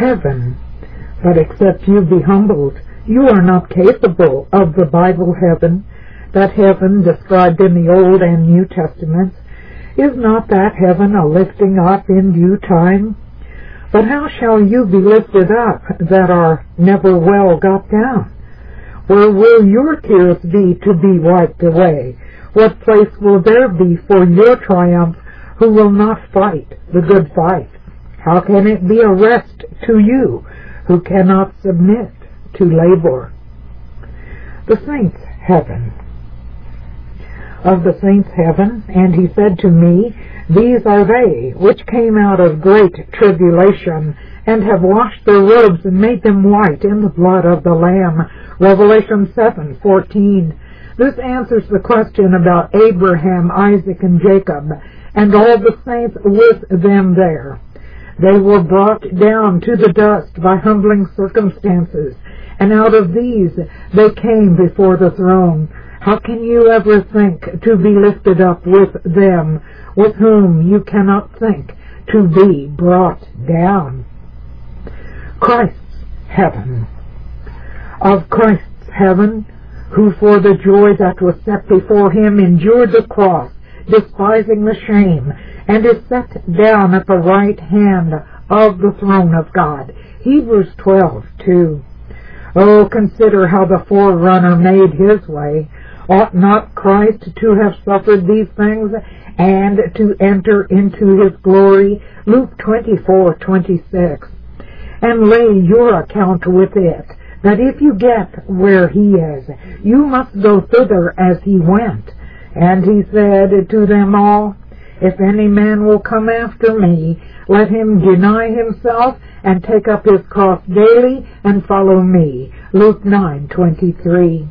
heaven. But except you be humbled, you are not capable of the Bible heaven. That heaven described in the Old and New Testaments, is not that heaven a lifting up in due time? But how shall you be lifted up that are never well got down? Where will your tears be to be wiped away? What place will there be for your triumph who will not fight the good fight? How can it be a rest to you who cannot submit to labor? The saints' heaven. Of the saints' heaven, and he said to me, These are they which came out of great tribulation, and have washed their robes and made them white in the blood of the Lamb. Revelation 7:14. This answers the question about Abraham, Isaac, and Jacob, and all the saints with them there. They were brought down to the dust by humbling circumstances, and out of these they came before the throne. How can you ever think to be lifted up with them, with whom you cannot think to be brought down? Christ's heaven. Of Christ's heaven, who for the joy that was set before him endured the cross, despising the shame, and is set down at the right hand of the throne of God. Hebrews 12:2. Oh, consider how the forerunner made his way. Ought not Christ to have suffered these things and to enter into his glory? Luke 24:26. And lay your account with it, that if you get where he is, you must go thither as he went. And he said to them all, If any man will come after me, let him deny himself and take up his cross daily and follow me. Luke 9:23.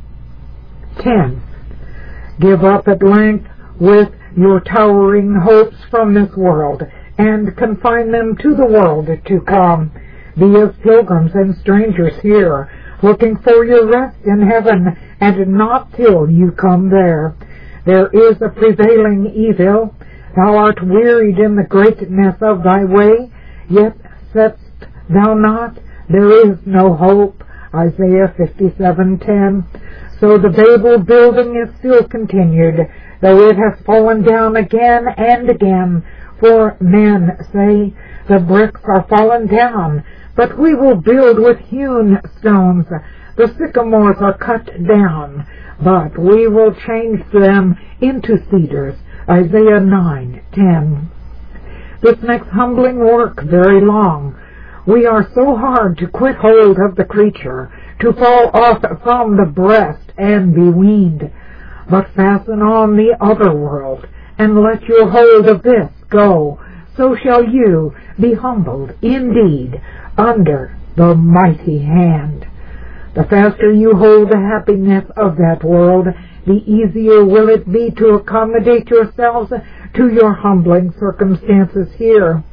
10. Give up at length with your towering hopes from this world, and confine them to the world to come. Be as pilgrims and strangers here, looking for your rest in heaven, and not till you come there. There is a prevailing evil. Thou art wearied in the greatness of thy way, yet saidst thou not, There is no hope. Isaiah 57:10. So the Babel building is still continued, though it has fallen down again and again. For men say, The bricks are fallen down, but we will build with hewn stones. The sycamores are cut down, but we will change them into cedars. Isaiah 9:10. This makes humbling work very long. We are so hard to quit hold of the creature, to fall off from the breast and be weaned. But fasten on the other world, and let your hold of this go. So shall you be humbled indeed under the mighty hand. The faster you hold the happiness of that world, the easier will it be to accommodate yourselves to your humbling circumstances here.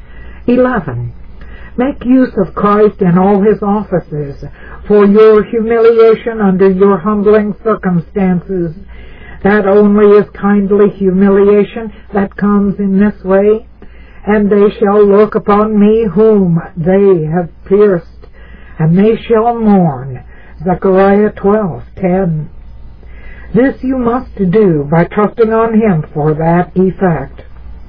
11. Make use of Christ in all his offices for your humiliation under your humbling circumstances. That only is kindly humiliation that comes in this way. And they shall look upon me whom they have pierced, and they shall mourn. Zechariah 12:10. This you must do by trusting on him for that effect.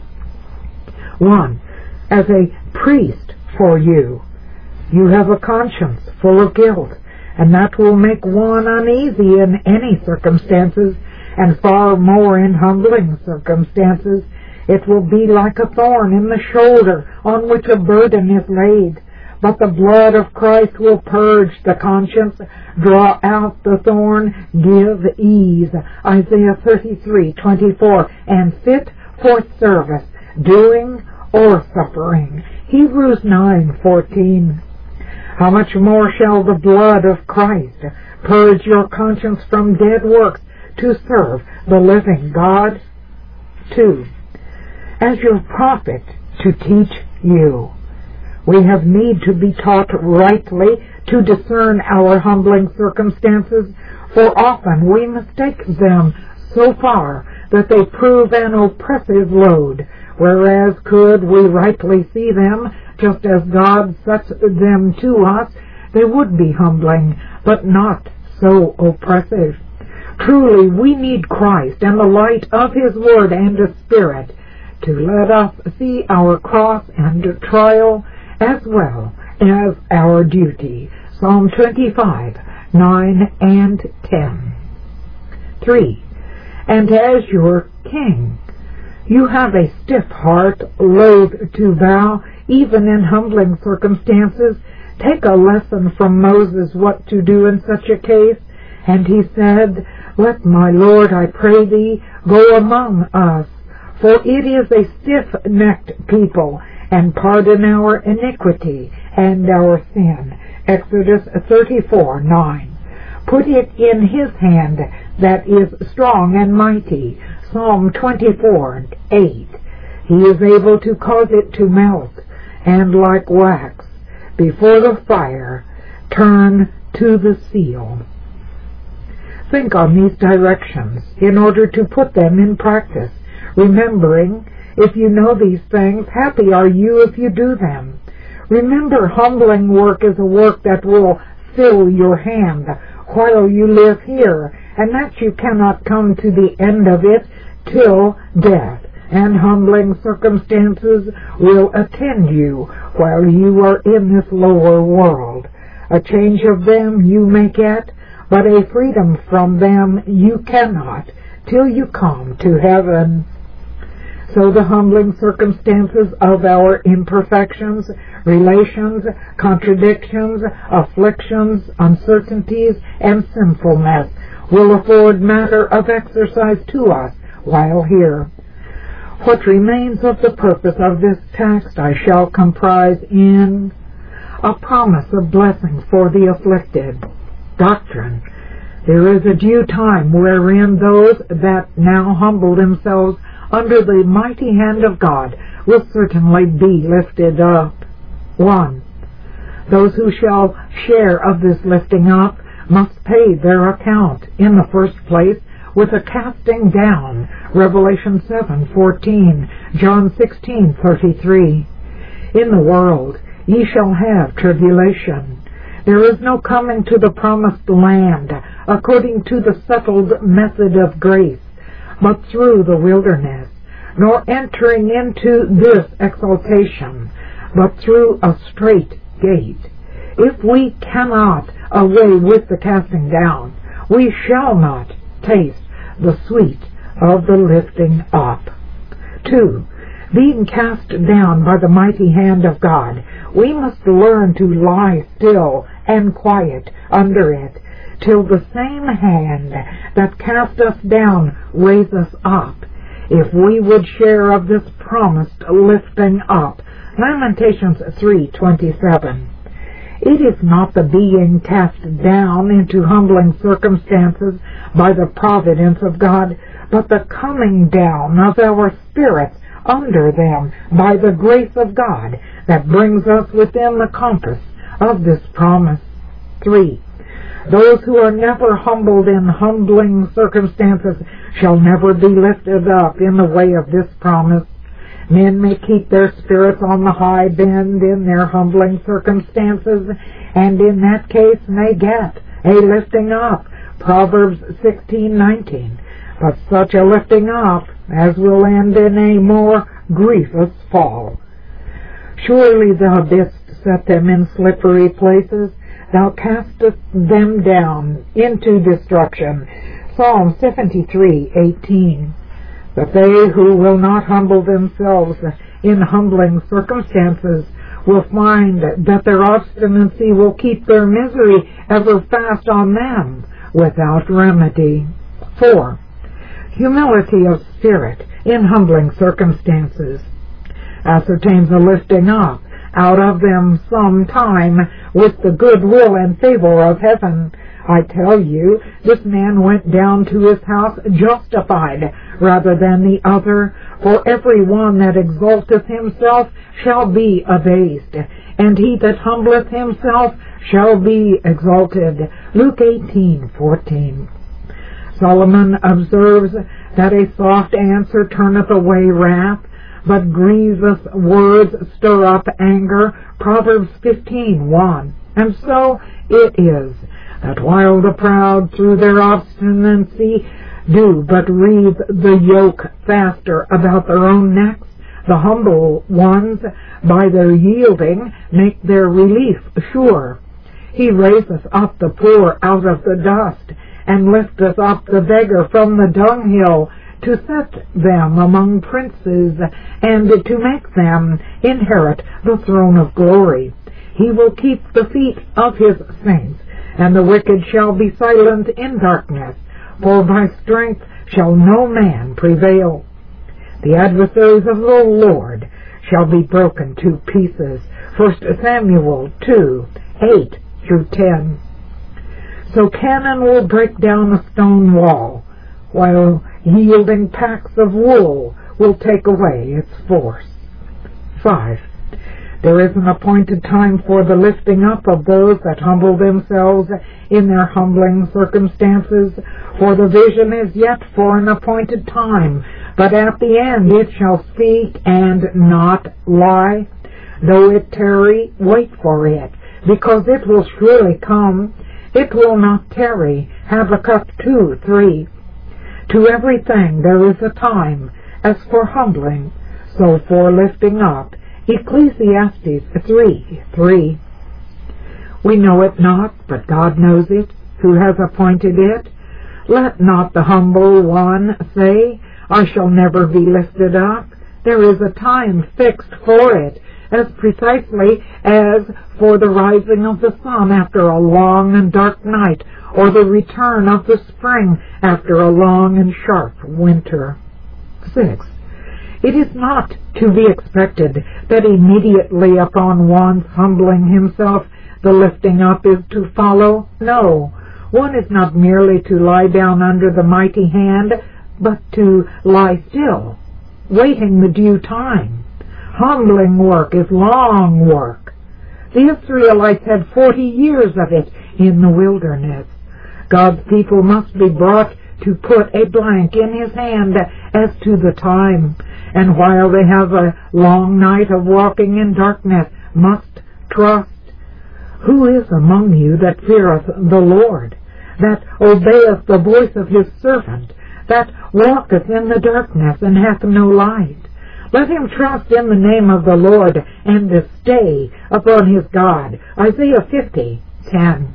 1. As a priest for you. You have a conscience full of guilt, and that will make one uneasy in any circumstances, and far more in humbling circumstances. It will be like a thorn in the shoulder on which a burden is laid. But the blood of Christ will purge the conscience, draw out the thorn, give ease. Isaiah 33:24, and fit for service, doing or suffering. Hebrews 9:14. How much more shall the blood of Christ purge your conscience from dead works to serve the living God? 2. As your prophet to teach you. We have need to be taught rightly to discern our humbling circumstances, for often we mistake them so far that they prove an oppressive load, whereas could we rightly see them, just as God sets them to us, they would be humbling, but not so oppressive. Truly, we need Christ and the light of His Word and His Spirit to let us see our cross and trial as well as our duty. Psalm 25, 9 and 10. 3. And as your king, you have a stiff heart, loath to bow, even in humbling circumstances. Take a lesson from Moses what to do in such a case. And he said, Let my Lord, I pray thee, go among us, for it is a stiff-necked people, and pardon our iniquity and our sin. Exodus 34:9. Put it in His hand that is strong and mighty. Psalm 24:8. He is able to cause it to melt, and like wax before the fire, turn to the seal. Think on these directions in order to put them in practice, remembering, if you know these things, happy are you if you do them. Remember, humbling work is a work that will fill your hand while you live here, and that you cannot come to the end of it till death, and humbling circumstances will attend you while you are in this lower world. A change of them you may get, but a freedom from them you cannot till you come to heaven. So the humbling circumstances of our imperfections, relations, contradictions, afflictions, uncertainties, and sinfulness will afford matter of exercise to us while here. What remains of the purpose of this text I shall comprise in a promise of blessing for the afflicted. Doctrine. There is a due time wherein those that now humble themselves under the mighty hand of God will certainly be lifted up. 1. Those who shall share of this lifting up must pay their account, in the first place, with a casting down. Revelation 7:14, John 16:33. In the world ye shall have tribulation. There is no coming to the promised land according to the settled method of grace, but through the wilderness, nor entering into this exaltation, but through a strait gate. If we cannot away with the casting down, we shall not taste the sweet of the lifting up. 2. Being cast down by the mighty hand of God, we must learn to lie still and quiet under it, till the same hand that cast us down raise us up, if we would share of this promised lifting up. Lamentations 3:27. It is not the being cast down into humbling circumstances by the providence of God, but the coming down of our spirits under them by the grace of God that brings us within the compass of this promise. 3. Those who are never humbled in humbling circumstances shall never be lifted up in the way of this promise. Men may keep their spirits on the high bend in their humbling circumstances, and in that case may get a lifting up. Proverbs 16:19. But such a lifting up as will end in a more grievous fall. Surely thou didst set them in slippery places. Thou castest them down into destruction. Psalm 73:18. But they who will not humble themselves in humbling circumstances will find that their obstinacy will keep their misery ever fast on them without remedy. 4. Humility of spirit in humbling circumstances ascertains a lifting up out of them some time with the good will and favor of heaven. I tell you, this man went down to his house justified rather than the other. For every one that exalteth himself shall be abased, and he that humbleth himself shall be exalted. Luke 18:14. Solomon observes that a soft answer turneth away wrath, but grievous words stir up anger. Proverbs 15:1. And so it is, that while the proud through their obstinacy do but wreathe the yoke faster about their own necks, the humble ones by their yielding make their relief sure. He raiseth up the poor out of the dust, and lifteth up the beggar from the dunghill, to set them among princes, and to make them inherit the throne of glory. He will keep the feet of his saints, and the wicked shall be silent in darkness, for by strength shall no man prevail. The adversaries of the Lord shall be broken to pieces. 1 Samuel 2:8-10. So cannon will break down a stone wall, while yielding packs of wool will take away its force. 5. There is an appointed time for the lifting up of those that humble themselves in their humbling circumstances, for the vision is yet for an appointed time, but at the end it shall speak and not lie. Though it tarry, wait for it, because it will surely come. It will not tarry. Habakkuk 2:3. To everything there is a time, as for humbling, so for lifting up. Ecclesiastes 3:3. We know it not, but God knows it, who has appointed it. Let not the humble one say, I shall never be lifted up. There is a time fixed for it, as precisely as for the rising of the sun after a long and dark night, or the return of the spring after a long and sharp winter. 6. It is not to be expected that immediately upon one's humbling himself the lifting up is to follow. No, one is not merely to lie down under the mighty hand, but to lie still, waiting the due time. Humbling work is long work. The Israelites had 40 years of it in the wilderness. God's people must be brought to put a blank in his hand as to the time, and while they have a long night of walking in darkness, must trust. Who is among you that feareth the Lord, that obeyeth the voice of his servant, that walketh in the darkness, and hath no light? Let him trust in the name of the Lord, and stay upon his God. Isaiah 50:10.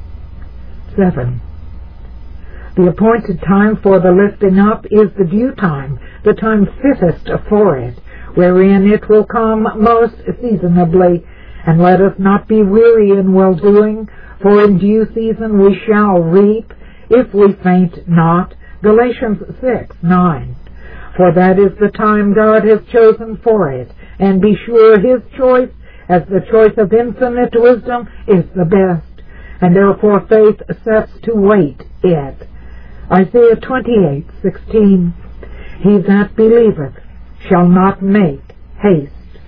7. The appointed time for the lifting up is the due time, the time fittest for it, wherein it will come most seasonably. And let us not be weary in well-doing, for in due season we shall reap, if we faint not. Galatians 6:9. For that is the time God has chosen for it, and be sure his choice, as the choice of infinite wisdom, is the best, and therefore faith sets to wait it. Isaiah 28:16. He that believeth shall not make haste.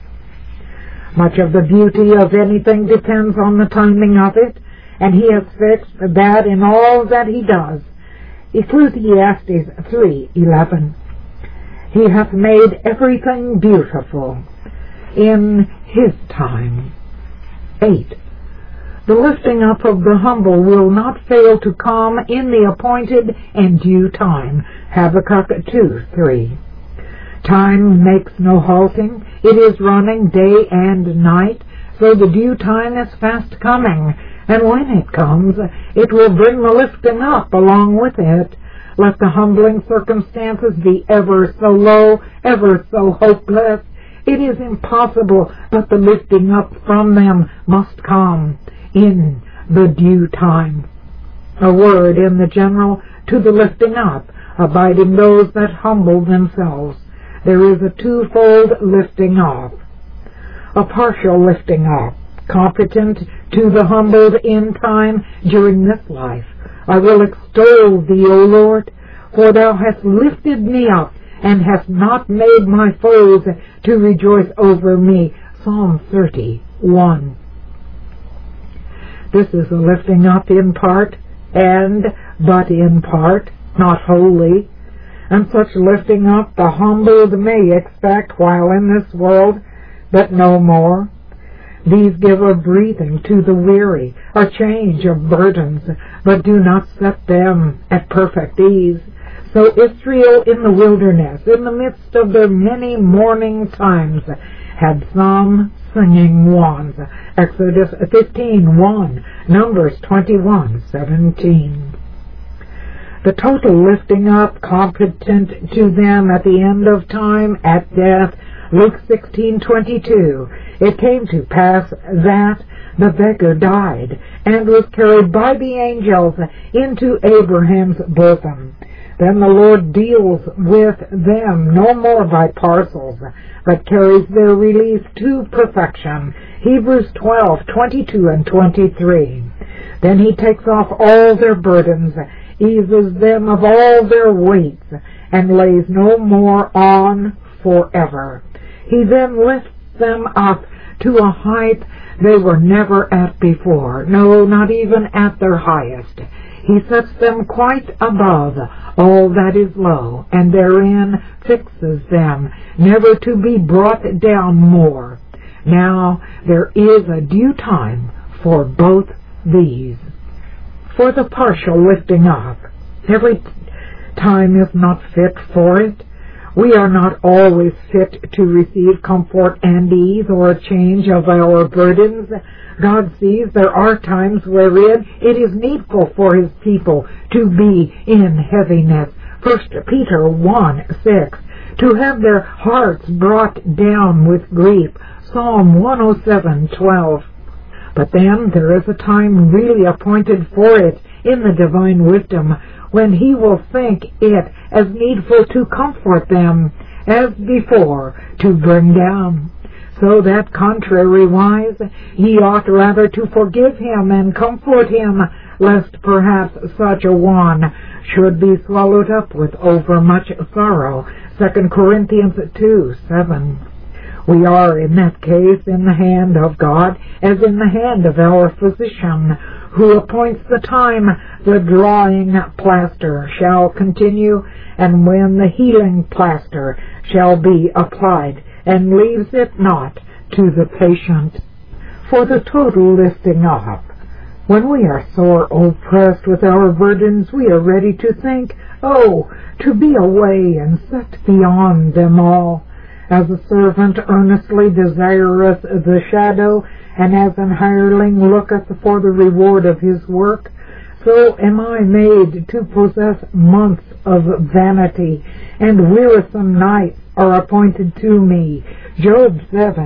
Much of the beauty of anything depends on the timing of it, and he has fixed that in all that he does. Ecclesiastes 3:11. He hath made everything beautiful in his time. 8. The lifting up of the humble will not fail to come in the appointed and due time. Habakkuk 2:3. Time makes no halting. It is running day and night, so the due time is fast coming, and when it comes, it will bring the lifting up along with it. Let the humbling circumstances be ever so low, ever so hopeless. It is impossible, but the lifting up from them must come in the due time. A word in the general to the lifting up, abiding those that humble themselves. There is a twofold lifting up. A partial lifting up, competent to the humbled in time during this life. I will extol thee, O Lord, for thou hast lifted me up, and hast not made my foes to rejoice over me. Psalm 30:1. This is a lifting up in part, and but in part, not wholly. and such lifting up the humbled may expect while in this world, but no more. These give a breathing to the weary, a change of burdens, but do not set them at perfect ease. So Israel in the wilderness, in the midst of their many mourning times, had some singing ones. Exodus 15:1, Numbers 21:17. The total lifting up competent to them at the end of time, at death, Luke 16:22. It came to pass that the beggar died and was carried by the angels into Abraham's bosom. Then the Lord deals with them no more by parcels, but carries their release to perfection. Hebrews 12:22 and 23. Then he takes off all their burdens, eases them of all their weights, and lays no more on forever. He then lifts them up to a height they were never at before, no, not even at their highest. He sets them quite above all that is low, and therein fixes them, never to be brought down more. Now there is a due time for both these. For the partial lifting up, every time is not fit for it. We are not always fit to receive comfort and ease or a change of our burdens. God sees there are times wherein it is needful for His people to be in heaviness. 1 Peter 1:6, to have their hearts brought down with grief. Psalm 107:12. But then there is a time really appointed for it in the divine wisdom, when He will think it as needful to comfort them as before to bring down. So that contrariwise ye ought rather to forgive him and comfort him, lest perhaps such a one should be swallowed up with overmuch sorrow. 2 Corinthians 2:7. We are in that case in the hand of God, as in the hand of our physician, who appoints the time the drawing plaster shall continue, and when the healing plaster shall be applied, and leaves it not to the patient. For the total lifting up, when we are sore oppressed with our burdens, we are ready to think, oh, to be away and set beyond them all. As a servant earnestly desireth the shadow, and as an hireling looketh for the reward of his work, so am I made to possess months of vanity, and wearisome nights are appointed to me. Job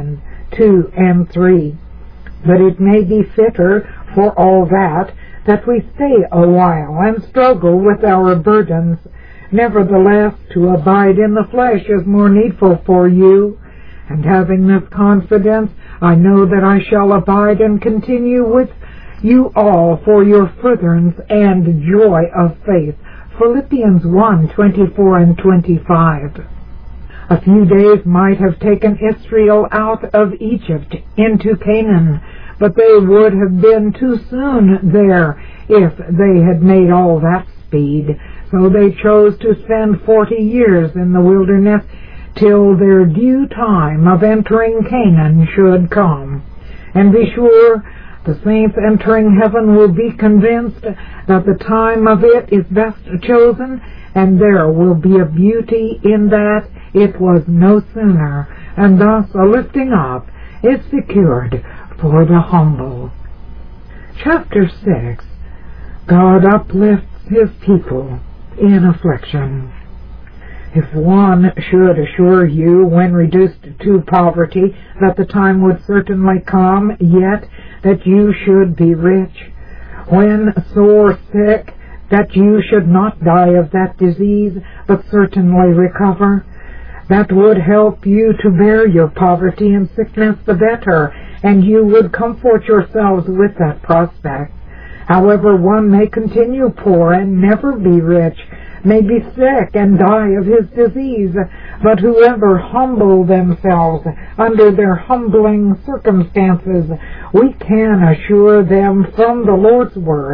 7:2 and 3. But it may be fitter for all that we stay a while and struggle with our burdens. Nevertheless, to abide in the flesh is more needful for you. And having this confidence, I know that I shall abide and continue with you all for your furtherance and joy of faith. Philippians 1:24 and 25. A few days might have taken Israel out of Egypt into Canaan, but they would have been too soon there if they had made all that speed. So they chose to spend 40 years in the wilderness till their due time of entering Canaan should come. And be sure, the saints entering heaven will be convinced that the time of it is best chosen, and there will be a beauty in that it was no sooner, and thus a lifting up is secured for the humble. Chapter 6. God uplifts His people in affliction. If one should assure you, when reduced to poverty, that the time would certainly come, yet that you should be rich, when sore sick, that you should not die of that disease, but certainly recover, that would help you to bear your poverty and sickness the better, and you would comfort yourselves with that prospect. However, one may continue poor and never be rich, may be sick and die of his disease, but whoever humble themselves under their humbling circumstances, we can assure them from the Lord's word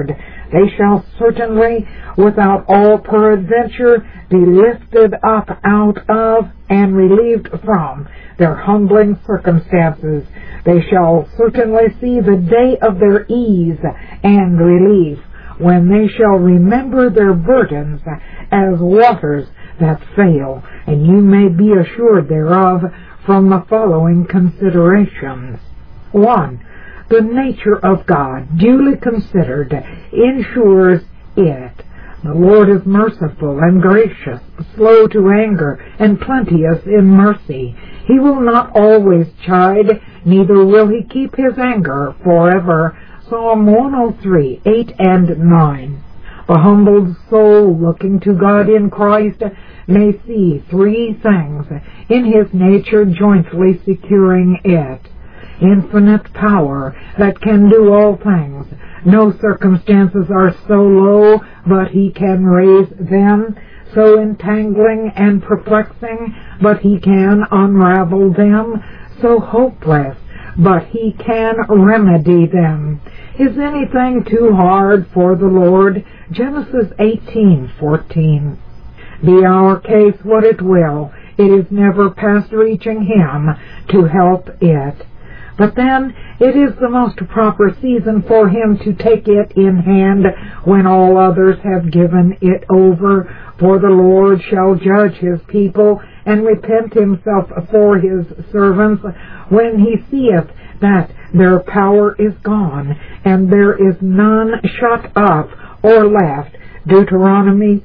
They shall certainly, without all peradventure, be lifted up out of and relieved from their humbling circumstances. They shall certainly see the day of their ease and relief, when they shall remember their burdens as waters that fail, and you may be assured thereof from the following considerations. 1. The nature of God, duly considered, ensures it. The Lord is merciful and gracious, slow to anger, and plenteous in mercy. He will not always chide, neither will he keep his anger forever. Psalm 103, 8 and 9. The humbled soul, looking to God in Christ, may see three things in his nature jointly securing it. Infinite power that can do all things. No circumstances are so low but he can raise them, so entangling and perplexing but he can unravel them, so hopeless but he can remedy them. Is anything too hard for the Lord? Genesis 18:14. Be our case what it will, it is never past reaching him to help it. But then it is the most proper season for him to take it in hand when all others have given it over. For the Lord shall judge his people and repent himself for his servants when he seeth that their power is gone and there is none shut up or left. Deuteronomy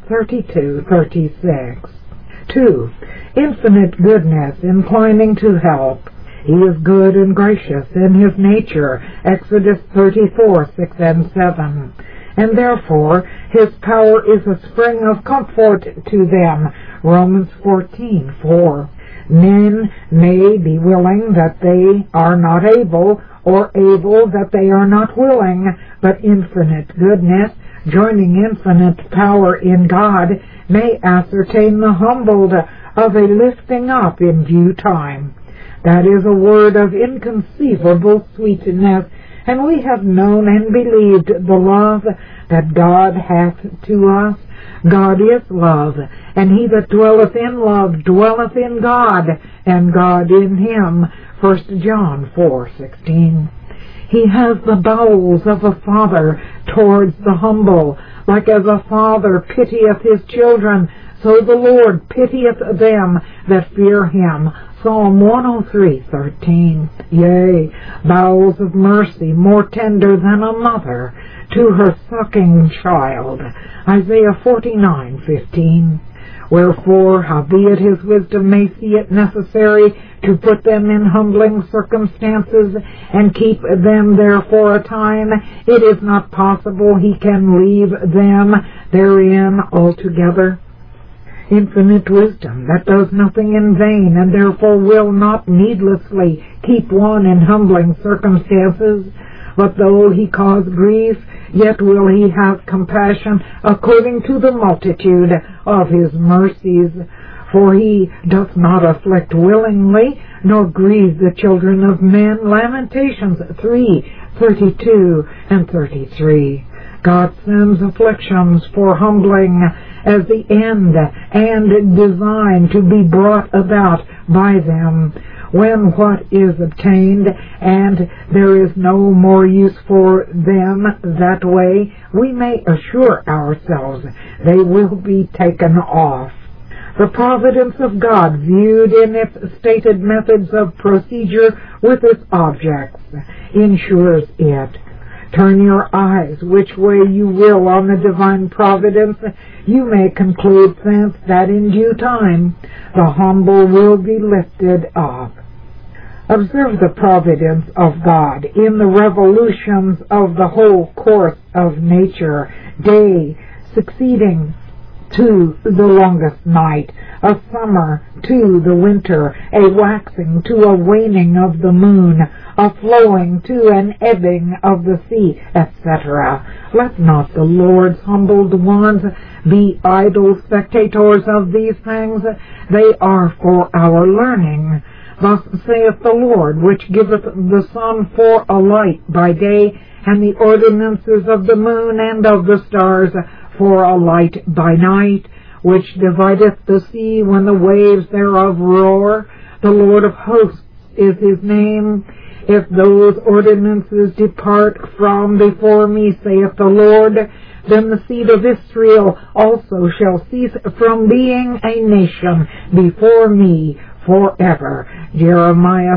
32:36. 2. Infinite goodness inclining to help. He is good and gracious in his nature, Exodus 34:6 and 7. And therefore his power is a spring of comfort to them, Romans 14:4. Men may be willing that they are not able, or able that they are not willing, but infinite goodness, joining infinite power in God, may ascertain the humbled of a lifting up in due time. That is a word of inconceivable sweetness, and we have known and believed the love that God hath to us. God is love, and he that dwelleth in love dwelleth in God, and God in him. 1 John 4:16. He has the bowels of a father towards the humble. Like as a father pitieth his children, so the Lord pitieth them that fear him. Psalm 103:13. Yea, bowels of mercy more tender than a mother to her sucking child. Isaiah 49:15. Wherefore, howbeit his wisdom may see it necessary to put them in humbling circumstances, and keep them there for a time, it is not possible he can leave them therein altogether. Infinite wisdom that does nothing in vain, and therefore will not needlessly keep one in humbling circumstances. But though he cause grief, yet will he have compassion according to the multitude of his mercies. For he doth not afflict willingly, nor grieve the children of men. Lamentations 3:32 and 33. God sends afflictions for humbling as the end and design to be brought about by them. When what is obtained and there is no more use for them that way, we may assure ourselves they will be taken off. The providence of God, viewed in its stated methods of procedure with its objects, ensures it. Turn your eyes which way you will on the divine providence, you may conclude thence that in due time the humble will be lifted up. Observe the providence of God in the revolutions of the whole course of nature, day succeeding to the longest night, a summer to the winter, a waxing to a waning of the moon, a flowing to an ebbing of the sea, etc. Let not the Lord's humbled ones be idle spectators of these things. They are for our learning. Thus saith the Lord, which giveth the sun for a light by day, and the ordinances of the moon and of the stars for a light by night, which divideth the sea when the waves thereof roar. The Lord of hosts is his name. If those ordinances depart from before me, saith the Lord, then the seed of Israel also shall cease from being a nation before me forever. Jeremiah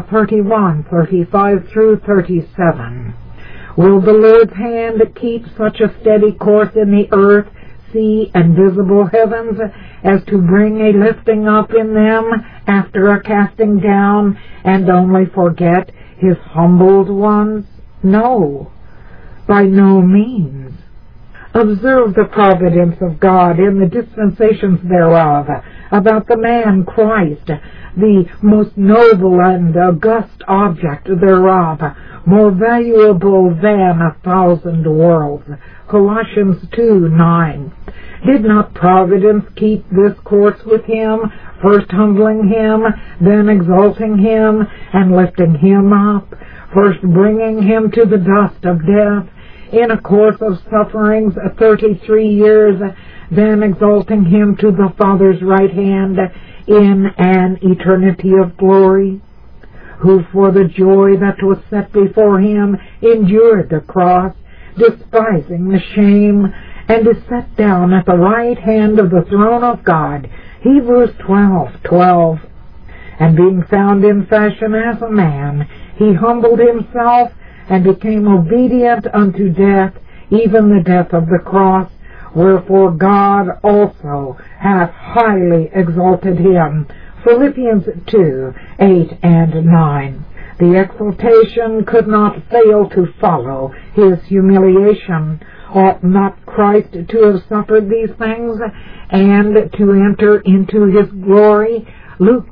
31:35 through 37. Will the Lord's hand keep such a steady course in the earth, sea, and visible heavens, as to bring a lifting up in them after a casting down, and only forget his humbled ones? No, by no means. Observe the providence of God in the dispensations thereof, about the man Christ, the most noble and august object thereof, more valuable than 1,000 worlds. Colossians 2:9. Did not Providence keep this course with him, first humbling him, then exalting him, and lifting him up, first bringing him to the dust of death, in a course of sufferings 33 years, then exalting him to the Father's right hand in an eternity of glory? Who for the joy that was set before him endured the cross, despising the shame, and is set down at the right hand of the throne of God. Hebrews 12:12. And being found in fashion as a man, he humbled himself, and became obedient unto death, even the death of the cross. Wherefore God also hath highly exalted him. Philippians 2:8 and 9. The exaltation could not fail to follow his humiliation. Ought not Christ to have suffered these things, and to enter into his glory? Luke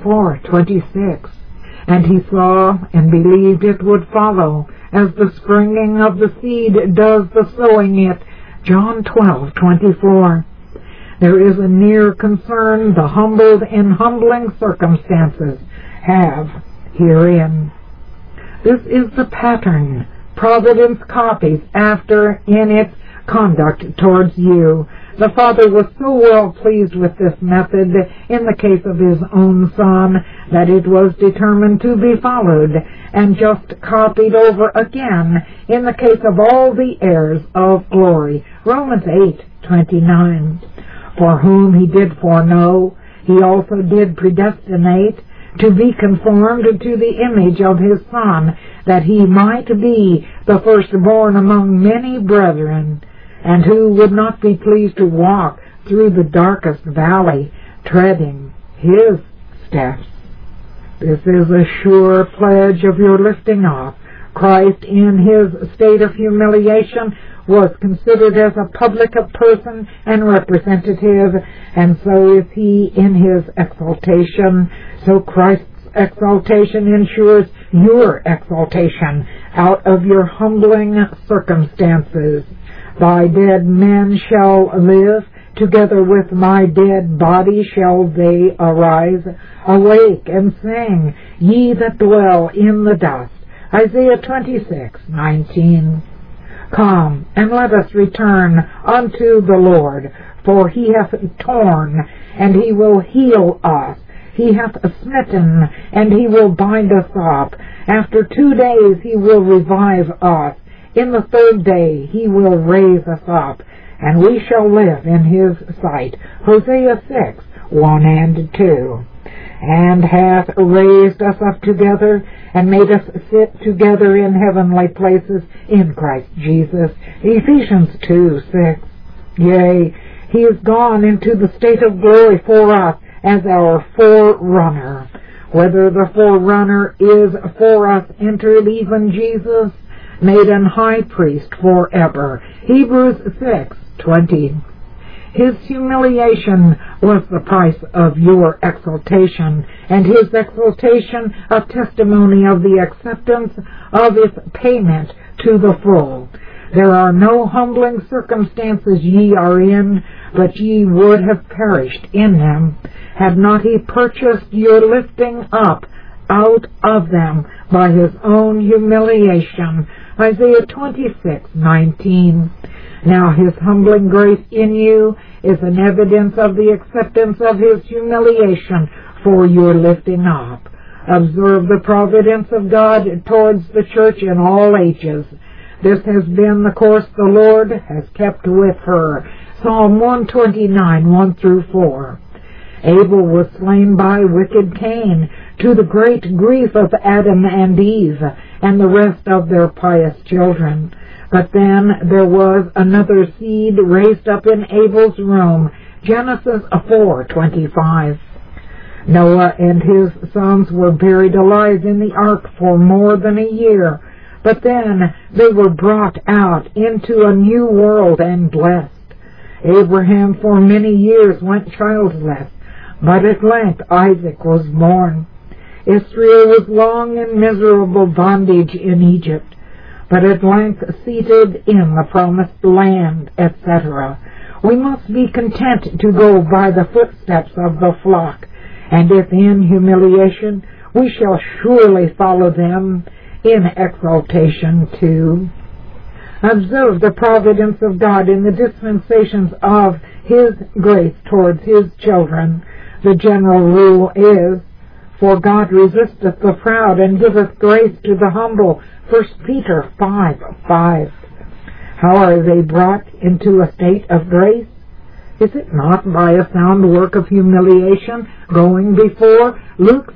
24:26. And he saw and believed it would follow, as the springing of the seed does the sowing it. John 12:24. There is a near concern the humbled in humbling circumstances have herein. This is the pattern Providence copies after in its conduct towards you. The Father was so well pleased with this method in the case of his own Son that it was determined to be followed and just copied over again in the case of all the heirs of glory. Romans 8:29. For whom he did foreknow, he also did predestinate to be conformed to the image of his Son, that he might be the firstborn among many brethren. And who would not be pleased to walk through the darkest valley, treading his steps? This is a sure pledge of your lifting up. Christ in his state of humiliation was considered as a public person and representative, and so is he in his exaltation. So Christ's exaltation ensures your exaltation out of your humbling circumstances. Thy dead men shall live, together with my dead body shall they arise. Awake and sing, ye that dwell in the dust. Isaiah 26:19. Come, and let us return unto the Lord, for he hath torn, and he will heal us. He hath smitten, and he will bind us up. After 2 days he will revive us. In the 3rd day he will raise us up, and we shall live in his sight. Hosea 6:1 and 2. And hath raised us up together, and made us sit together in heavenly places in Christ Jesus. Ephesians 2:6. Yea, he is gone into the state of glory for us as our forerunner. Whether the forerunner is for us entered, even Jesus, made an high priest forever. Hebrews 6:20. His humiliation was the price of your exaltation, and his exaltation a testimony of the acceptance of its payment to the full. There are no humbling circumstances ye are in, but ye would have perished in them, had not he purchased your lifting up out of them by his own humiliation. Isaiah 26:19. Now his humbling grace in you is an evidence of the acceptance of his humiliation for your lifting up. Observe the providence of God towards the church in all ages. This has been the course the Lord has kept with her. Psalm 129, 1 through 4. Abel was slain by wicked Cain, to the great grief of Adam and Eve and the rest of their pious children. But then there was another seed raised up in Abel's room. Genesis 4:25. Noah and his sons were buried alive in the ark for more than a year, but then they were brought out into a new world and blessed. Abraham for many years went childless, but at length Isaac was born. Israel was long in miserable bondage in Egypt, but at length seated in the promised land, etc. We must be content to go by the footsteps of the flock, and if in humiliation, we shall surely follow them in exaltation too. Observe the providence of God in the dispensations of his grace towards his children. The general rule is, for God resisteth the proud and giveth grace to the humble. 1 Peter 5:5. How are they brought into a state of grace? Is it not by a sound work of humiliation going before? Luke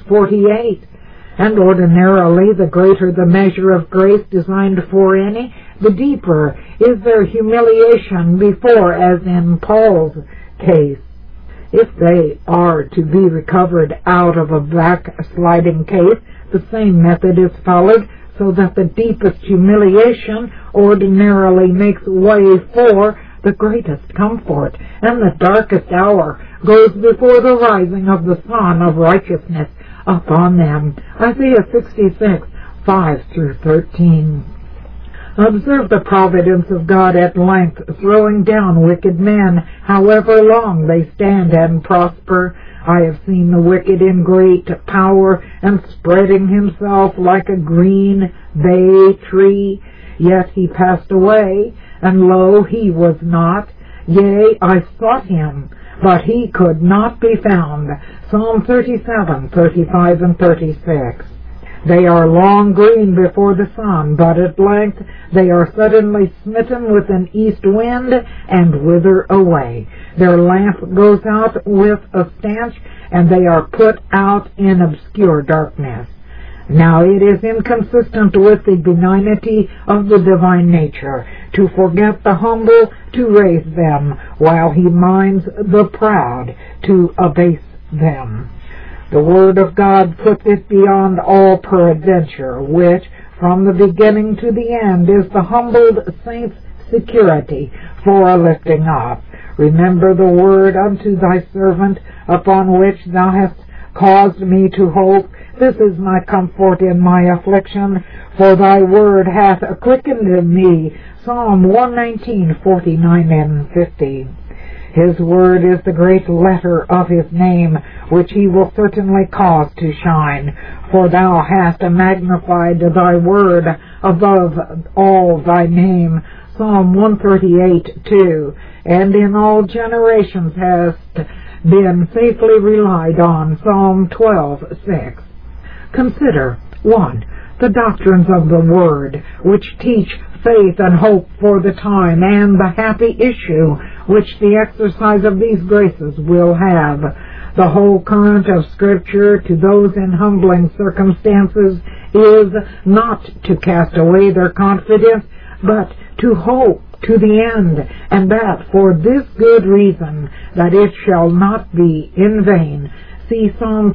6:48. And ordinarily, the greater the measure of grace designed for any, the deeper is their humiliation before, as in Paul's case. If they are to be recovered out of a backsliding case, the same method is followed, so that the deepest humiliation ordinarily makes way for the greatest comfort, and the darkest hour goes before the rising of the sun of righteousness upon them. Isaiah 66, 5 through 13. Observe the providence of God at length throwing down wicked men, however long they stand and prosper. I have seen the wicked in great power and spreading himself like a green bay tree. Yet he passed away, and lo, he was not. Yea, I sought him, but he could not be found. Psalm 37, 35 and 36. They are long green before the sun, but at length they are suddenly smitten with an east wind and wither away. Their lamp goes out with a stench, and they are put out in obscure darkness. Now it is inconsistent with the benignity of the divine nature to forget the humble to raise them, while he minds the proud to abase them. The Word of God puts it beyond all peradventure, which, from the beginning to the end, is the humbled saint's security for a lifting up. Remember the word unto thy servant, upon which thou hast caused me to hope. This is my comfort in my affliction, for thy word hath quickened me. Psalm 119, 49 and 50. His word is the great letter of his name, which he will certainly cause to shine. For thou hast magnified thy word above all thy name. Psalm 138, 2. And in all generations hast been faithfully relied on. Psalm 12, 6. Consider, 1. The doctrines of the Word, which teach faith and hope for the time, and the happy issue which the exercise of these graces will have. The whole current of Scripture to those in humbling circumstances is not to cast away their confidence, but to hope to the end, and that for this good reason, that it shall not be in vain. See Psalm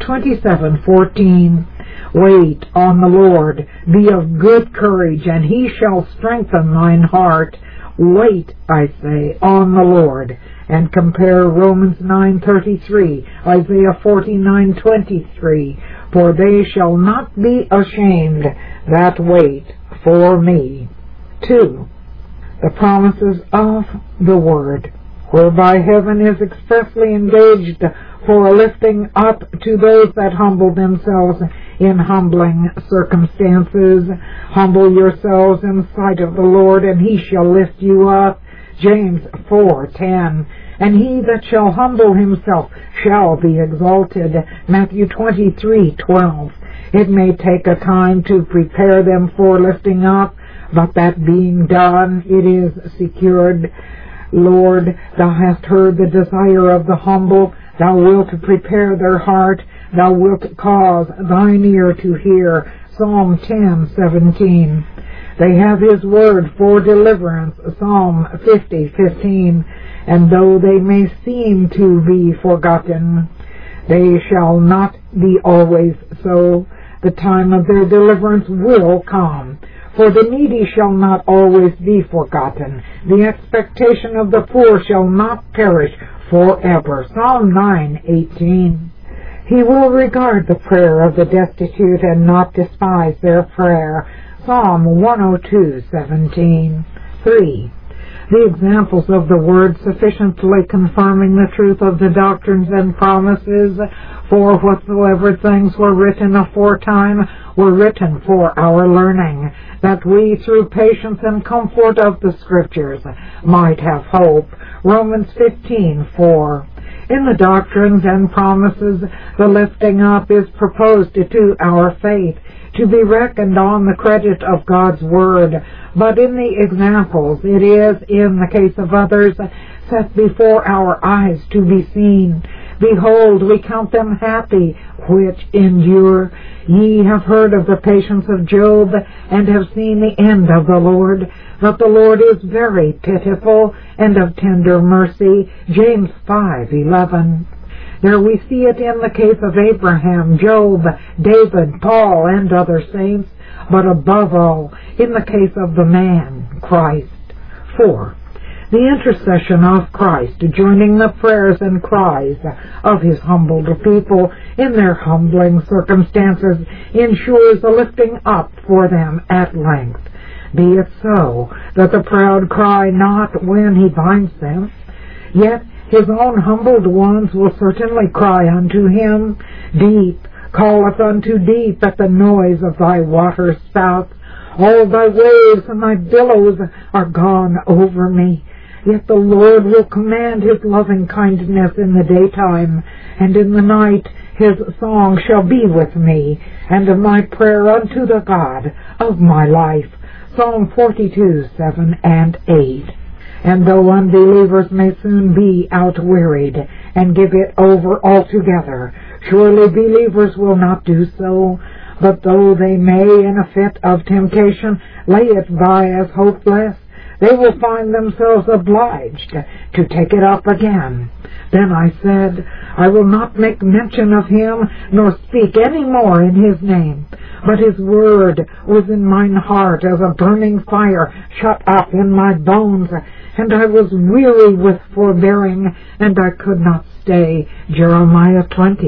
27:14. Wait on the Lord, be of good courage, and he shall strengthen thine heart. Wait, I say, on the Lord. And compare Romans 9:33, Isaiah 49:23. For they shall not be ashamed that wait for me. 2. The promises of the Word, whereby heaven is expressly engaged for a lifting up to those that humble themselves in humbling circumstances. Humble yourselves in sight of the Lord, and he shall lift you up. James 4:10. And he that shall humble himself shall be exalted. Matthew 23:12. It may take a time to prepare them for lifting up, but that being done, it is secured. Lord, thou hast heard the desire of the humble. Thou wilt prepare their heart. Thou wilt cause thine ear to hear. Psalm 10:17. They have his word for deliverance. Psalm 50:15. And though they may seem to be forgotten, they shall not be always so. The time of their deliverance will come. For the needy shall not always be forgotten. The expectation of the poor shall not perish forever. Psalm 9:18. He will regard the prayer of the destitute and not despise their prayer. Psalm 102:17. 3. The examples of the Word sufficiently confirming the truth of the doctrines and promises, for whatsoever things were written aforetime were written for our learning, that we through patience and comfort of the Scriptures might have hope. Romans 15:4. In the doctrines and promises, the lifting up is proposed to our faith, to be reckoned on the credit of God's Word. But in the examples, it is, in the case of others, set before our eyes to be seen. Behold, we count them happy which endure. Ye have heard of the patience of Job, and have seen the end of the Lord, that the Lord is very pitiful, and of tender mercy. James 5:11. There we see it in the case of Abraham, Job, David, Paul, and other saints, but above all, in the case of the man, Christ. 4. The intercession of Christ, joining the prayers and cries of his humbled people in their humbling circumstances, ensures a lifting up for them at length. Be it so, that the proud cry not when he binds them, yet his own humbled ones will certainly cry unto him. Deep calleth unto deep at the noise of thy water spouts. All thy waves and thy billows are gone over me. Yet the Lord will command his loving kindness in the daytime, and in the night his song shall be with me, and my prayer unto the God of my life. Psalm 42:7 and 8. And though unbelievers may soon be outwearied and give it over altogether, surely believers will not do so. But though they may, in a fit of temptation, lay it by as hopeless, they will find themselves obliged to take it up again. Then I said, I will not make mention of him, nor speak any more in his name. But his word was in mine heart as a burning fire shut up in my bones, and I was weary with forbearing, and I could not stay. Jeremiah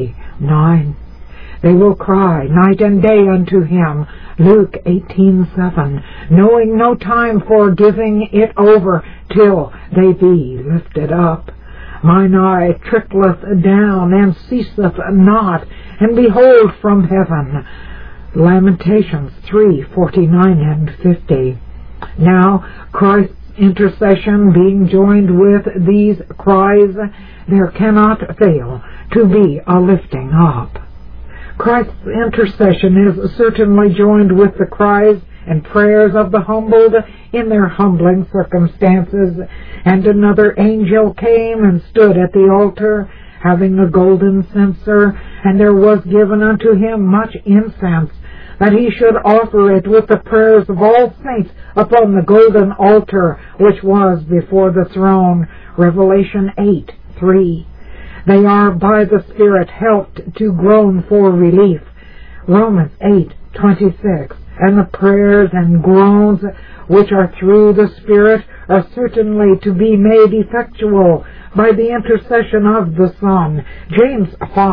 20:9. They will cry night and day unto him. Luke 18:7, knowing no time for giving it over till they be lifted up. Mine eye trickleth down and ceaseth not, and behold from heaven. Lamentations 3:49 and 50. Now Christ's intercession being joined with these cries, there cannot fail to be a lifting up. Christ's intercession is certainly joined with the cries and prayers of the humbled in their humbling circumstances. And another angel came and stood at the altar, having a golden censer, and there was given unto him much incense, that he should offer it with the prayers of all saints upon the golden altar which was before the throne. Revelation 8:3. They are by the Spirit helped to groan for relief. Romans 8:26. And the prayers and groans which are through the Spirit are certainly to be made effectual by the intercession of the Son. James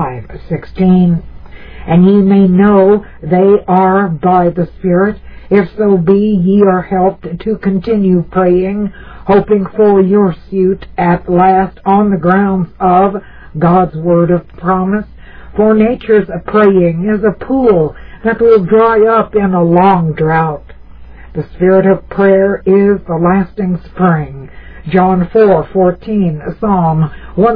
5:16. And ye may know they are by the Spirit, if so be ye are helped to continue praying, hoping for your suit at last on the grounds of God's word of promise. For nature's praying is a pool that will dry up in a long drought. The spirit of prayer is the lasting spring. John 4:14, Psalm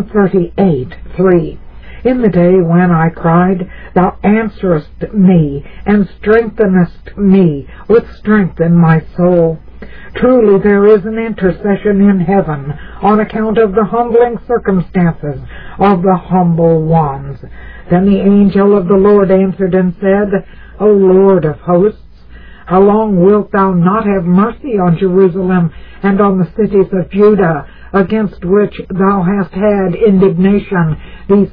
138:3. In the day when I cried, thou answerest me, and strengthenest me with strength in my soul. Truly there is an intercession in heaven on account of the humbling circumstances of the humble ones. Then the angel of the Lord answered and said, O Lord of hosts, how long wilt thou not have mercy on Jerusalem and on the cities of Judah, against which thou hast had indignation these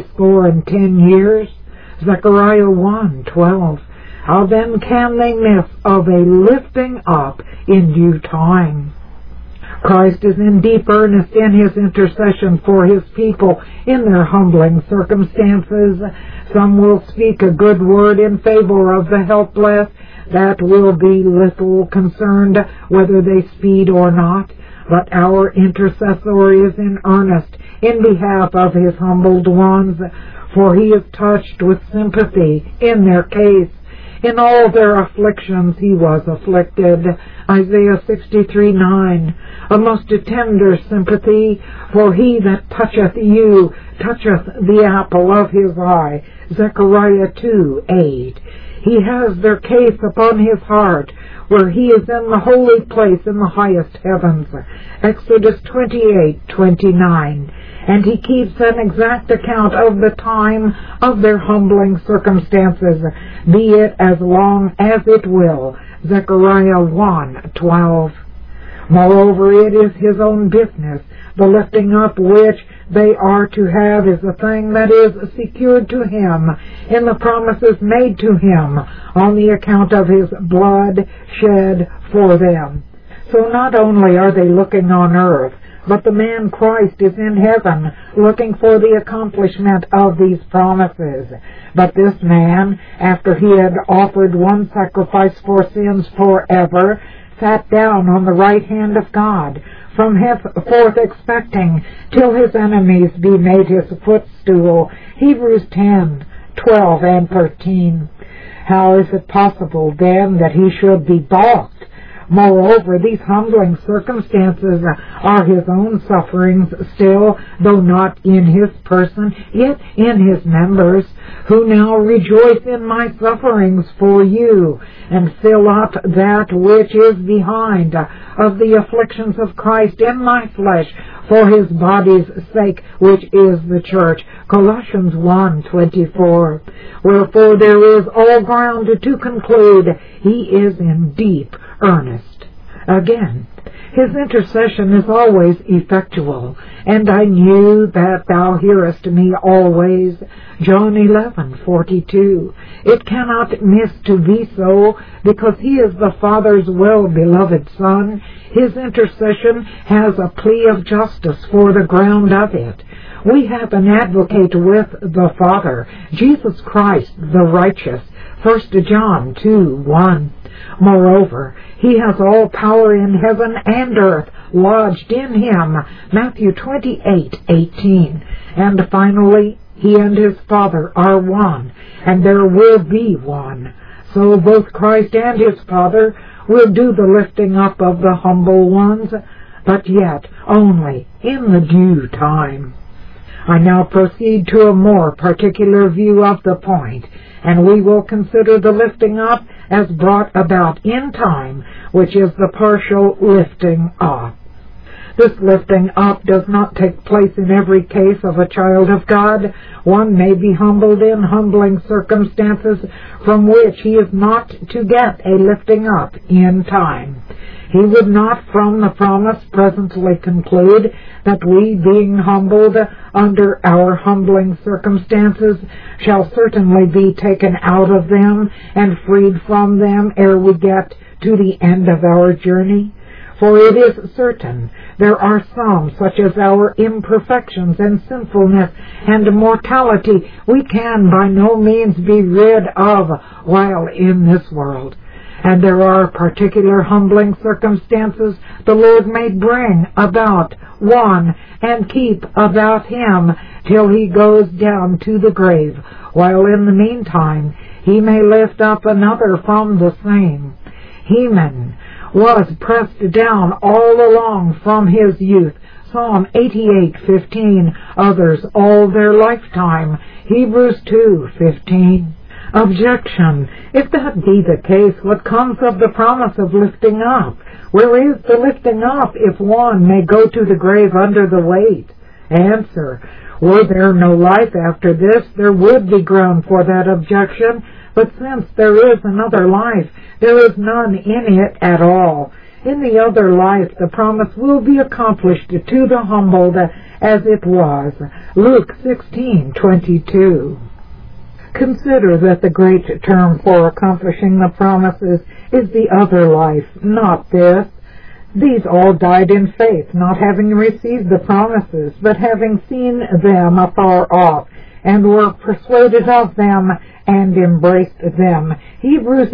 70 years? Zechariah 1:12. How then can they miss of a lifting up in due time? Christ is in deep earnest in his intercession for his people in their humbling circumstances. Some will speak a good word in favor of the helpless, that will be little concerned whether they speed or not. But our intercessor is in earnest in behalf of his humbled ones, for he is touched with sympathy in their case. In all their afflictions he was afflicted. Isaiah 63:9. A most tender sympathy, for he that toucheth you toucheth the apple of his eye. Zechariah 2:8. He has their case upon his heart, where he is in the holy place in the highest heavens. Exodus 28:29. And he keeps an exact account of the time of their humbling circumstances, be it as long as it will. Zechariah 1:12. Moreover, it is his own business. The lifting up which they are to have is a thing that is secured to him in the promises made to him on the account of his blood shed for them. So not only are they looking on earth, but the man Christ is in heaven, looking for the accomplishment of these promises. But this man, after he had offered one sacrifice for sins forever, sat down on the right hand of God, from henceforth expecting till his enemies be made his footstool. Hebrews 10:12 and 13. How is it possible, then, that he should be balked? Moreover, these humbling circumstances are his own sufferings still, though not in his person, yet in his members, who now rejoice in my sufferings for you, and fill up that which is behind of the afflictions of Christ in my flesh, for his body's sake, which is the church. Colossians 1:24. Wherefore there is all ground to conclude he is in deep earnest. Again, his intercession is always effectual, and I knew that thou hearest me always. John 11:42. It cannot miss to be so, because he is the Father's well-beloved Son. His intercession has a plea of justice for the ground of it. We have an advocate with the Father, Jesus Christ the righteous. 1 John 2:1. Moreover, he has all power in heaven and earth lodged in him. Matthew 28:18. And finally, he and his Father are one, and there will be one. So both Christ and his Father will do the lifting up of the humble ones, but yet only in the due time. I now proceed to a more particular view of the point, and we will consider the lifting up as brought about in time, which is the partial lifting up. This lifting up does not take place in every case of a child of God. One may be humbled in humbling circumstances from which he is not to get a lifting up in time. He would not from the promise presently conclude that we, being humbled under our humbling circumstances, shall certainly be taken out of them and freed from them ere we get to the end of our journey. For it is certain there are some, such as our imperfections and sinfulness and mortality, we can by no means be rid of while in this world. And there are particular humbling circumstances the Lord may bring about one and keep about him till he goes down to the grave, while in the meantime he may lift up another from the same. Heman was pressed down all along from his youth. Psalm 88:15. Others all their lifetime. Hebrews 2:15. Objection. If that be the case, what comes of the promise of lifting up? Where is the lifting up if one may go to the grave under the weight? Answer. Were there no life after this, there would be ground for that objection. But since there is another life, there is none in it at all. In the other life, the promise will be accomplished to the humbled as it was. Luke 16:22. Consider that the great term for accomplishing the promises is the other life, not this. These all died in faith, not having received the promises, but having seen them afar off, and were persuaded of them, and embraced them. Hebrews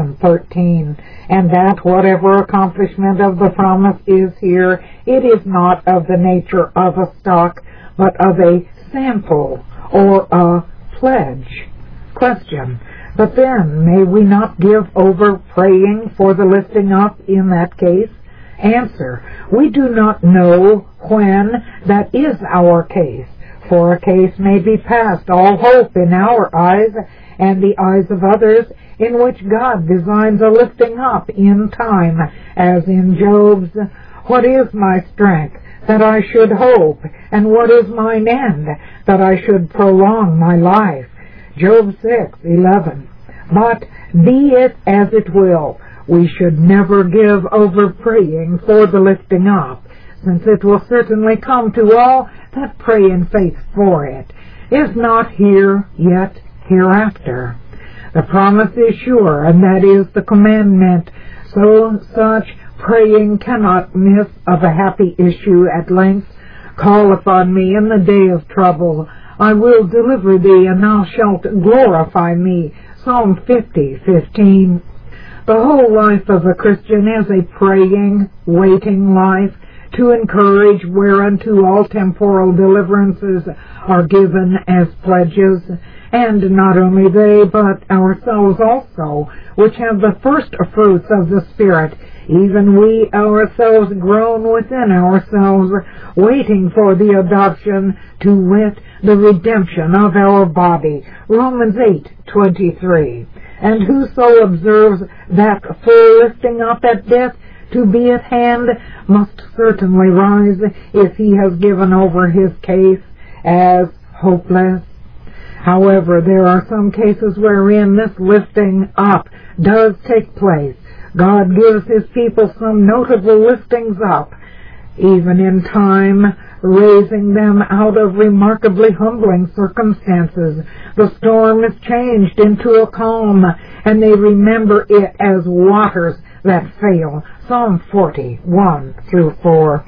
11:13. And that whatever accomplishment of the promise is here, it is not of the nature of a stock, but of a sample, or a pledge. Question. But then, may we not give over praying for the lifting up in that case? Answer. We do not know when that is our case, for a case may be past all hope in our eyes and the eyes of others, in which God designs a lifting up in time, as in Job's, "What is my strength, that I should hope, and what is mine end, that I should prolong my life?" Job 6:11. But be it as it will, we should never give over praying for the lifting up, since it will certainly come to all that pray in faith for it, if not here, yet hereafter. The promise is sure, and that is the commandment, so such praying cannot miss of a happy issue at length. Call upon me in the day of trouble. I will deliver thee, and thou shalt glorify me. Psalm 50:15. The whole life of a Christian is a praying, waiting life, to encourage, whereunto all temporal deliverances are given as pledges, and not only they, but ourselves also, which have the first fruits of the Spirit, even we ourselves groan within ourselves, waiting for the adoption, to wit, the redemption of our body. Romans 8:23. And whoso observes that full lifting up at death to be at hand must certainly rise, if he has given over his case as hopeless. However, there are some cases wherein this lifting up does take place. God gives his people some notable liftings up, even in time, raising them out of remarkably humbling circumstances. The storm is changed into a calm, and they remember it as waters that fail. Psalm 40:1-4.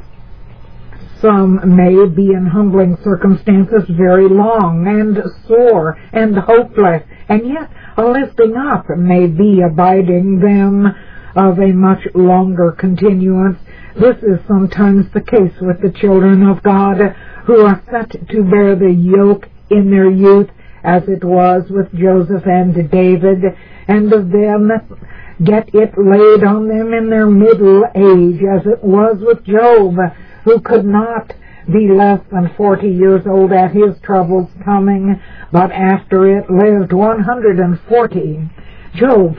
Some may be in humbling circumstances very long and sore and hopeless, and yet a lifting up may be abiding them of a much longer continuance. This is sometimes the case with the children of God, who are set to bear the yoke in their youth, as it was with Joseph and David, and of them that get it laid on them in their middle age, as it was with Job, who could not be less than 40 years old at his troubles coming, but after it lived 140. Job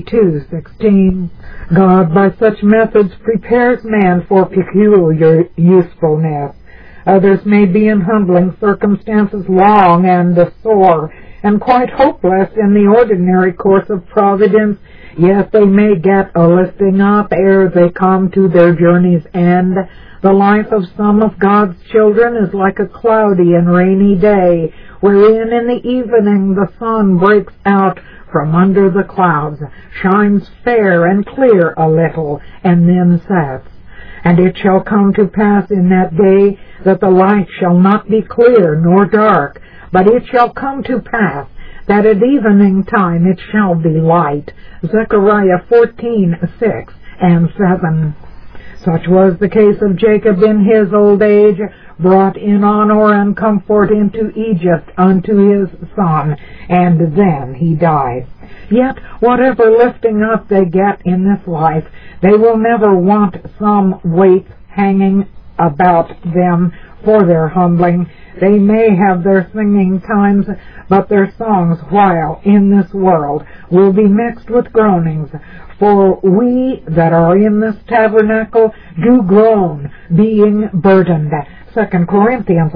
42:16. God by such methods prepares man for peculiar usefulness. Others may be in humbling circumstances long and sore, and quite hopeless in the ordinary course of providence, yet they may get a lifting up ere they come to their journey's end. The life of some of God's children is like a cloudy and rainy day, wherein in the evening the sun breaks out from under the clouds, shines fair and clear a little, and then sets. And it shall come to pass in that day that the light shall not be clear nor dark, but it shall come to pass that at evening time it shall be light. Zechariah 14:6 and 7. Such was the case of Jacob in his old age, brought in honor and comfort into Egypt unto his son, and then he died. Yet whatever lifting up they get in this life, they will never want some weights hanging about them for their humbling. They may have their singing times, but their songs while in this world will be mixed with groanings. For we that are in this tabernacle do groan, being burdened. 2 Corinthians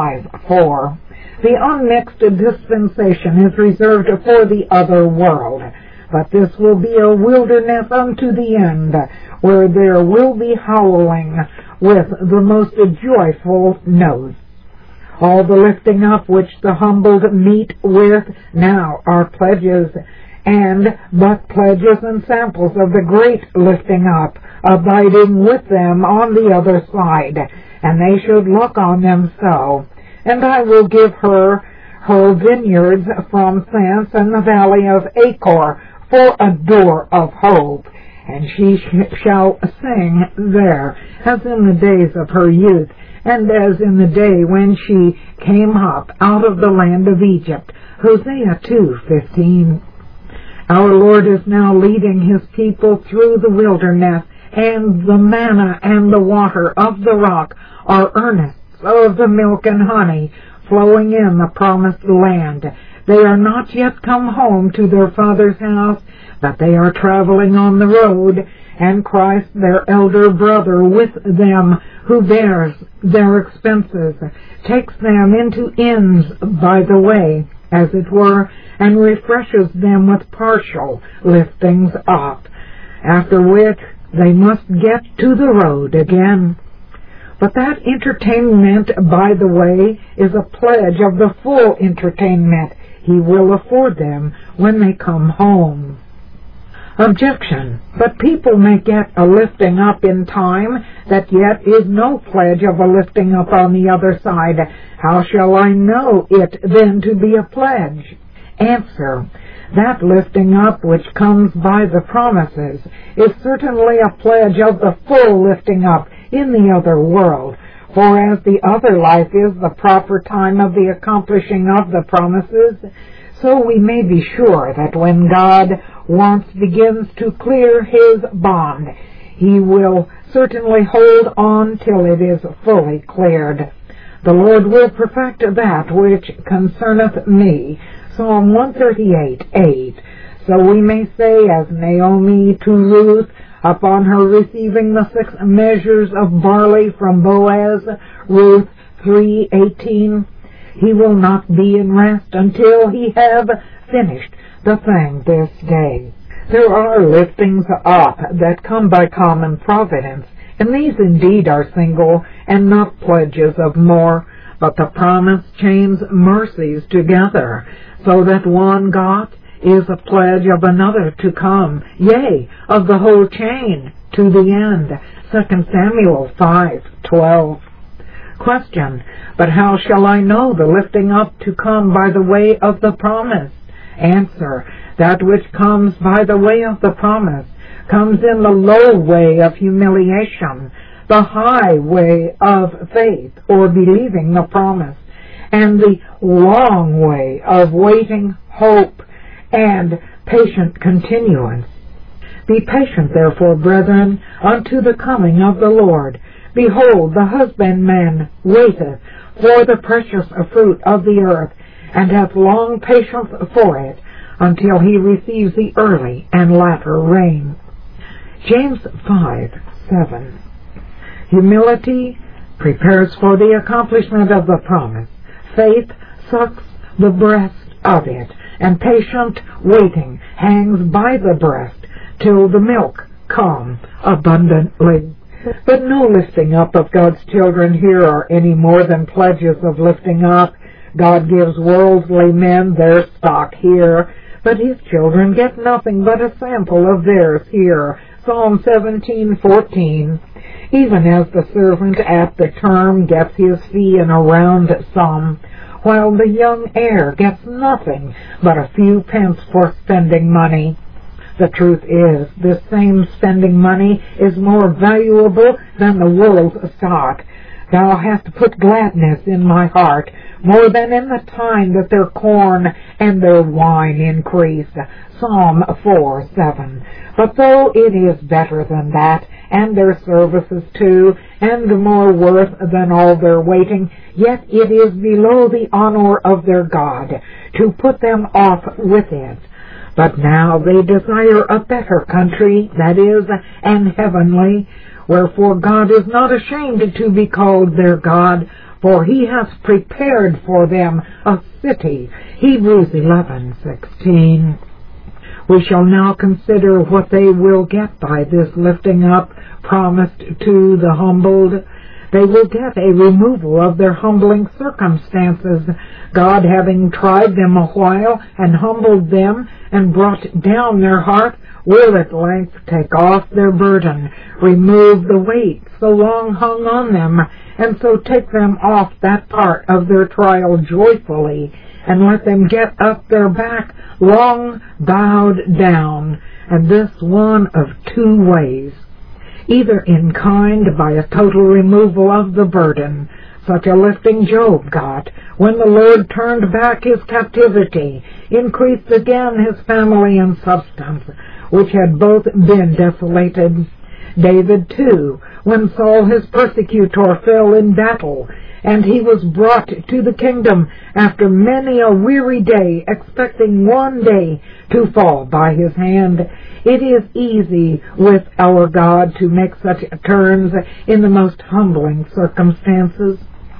5:4. The unmixed dispensation is reserved for the other world, but this will be a wilderness unto the end, where there will be howling with the most joyful notes. All the lifting up which the humbled meet with now are pledges, and but pledges and samples of the great lifting up, abiding with them on the other side, and they should look on them so. And I will give her vineyards from thence, and the valley of Achor for a door of hope, and she shall sing there, as in the days of her youth, and as in the day when she came up out of the land of Egypt. Hosea 2:15. Our Lord is now leading his people through the wilderness, and the manna and the water of the rock are earnests of the milk and honey flowing in the promised land. They are not yet come home to their Father's house, but they are traveling on the road, and Christ, their elder brother, with them, who bears their expenses, takes them into inns by the way, as it were, and refreshes them with partial liftings up, after which they must get to the road again. But that entertainment by the way is a pledge of the full entertainment he will afford them when they come home. Objection. But people may get a lifting up in time that yet is no pledge of a lifting up on the other side. How shall I know it then to be a pledge? Answer. That lifting up which comes by the promises is certainly a pledge of the full lifting up in the other world. For as the other life is the proper time of the accomplishing of the promises, so we may be sure that when God once begins to clear his bond, he will certainly hold on till it is fully cleared. The Lord will perfect that which concerneth me. Psalm 138:8. So we may say, as Naomi to Ruth, upon her receiving the 6 measures of barley from Boaz, Ruth 3:18, he will not be in rest until he have finished the thing this day. There are liftings up that come by common providence, and these indeed are single and not pledges of more, but the promise chains mercies together, so that one got is a pledge of another to come, yea, of the whole chain to the end. 2 Samuel 5:12. Question. But how shall I know the lifting up to come by the way of the promise? Answer. That which comes by the way of the promise comes in the low way of humiliation, the high way of faith or believing the promise, and the long way of waiting, hope, and patient continuance. Be patient, therefore, brethren, unto the coming of the Lord. Behold, the husbandman waiteth for the precious fruit of the earth, and hath long patience for it, until he receives the early and latter rain. James 5:7. Humility prepares for the accomplishment of the promise. Faith sucks the breast of it, and patient waiting hangs by the breast till the milk come abundantly. But no lifting up of God's children here are any more than pledges of lifting up. God gives worldly men their stock here, but his children get nothing but a sample of theirs here. Psalm 17:14. Even as the servant at the term gets his fee in a round sum, while the young heir gets nothing but a few pence for spending money. The truth is, this same spending money is more valuable than the world's stock. Thou hast put gladness in my heart, more than in the time that their corn and their wine increased. Psalm 4:7. But though it is better than that, and their services too, and more worth than all their waiting, yet it is below the honor of their God to put them off with it. But now they desire a better country, that is, an heavenly. Wherefore God is not ashamed to be called their God, for he hath prepared for them a city. Hebrews 11:16. We shall now consider what they will get by this lifting up promised to the humbled. They will get a removal of their humbling circumstances, God having tried them a while and humbled them and brought down their heart, will at length take off their burden, remove the weight so long hung on them, and so take them off that part of their trial joyfully, and let them get up their back long bowed down, and this one of two ways. Either in kind, by a total removal of the burden, such a lifting Job got when the Lord turned back his captivity, increased again his family and substance, which had both been desolated. David, too, when Saul his persecutor fell in battle, and he was brought to the kingdom after many a weary day, expecting one day to fall by his hand. It is easy with our God to make such turns in the most humbling circumstances,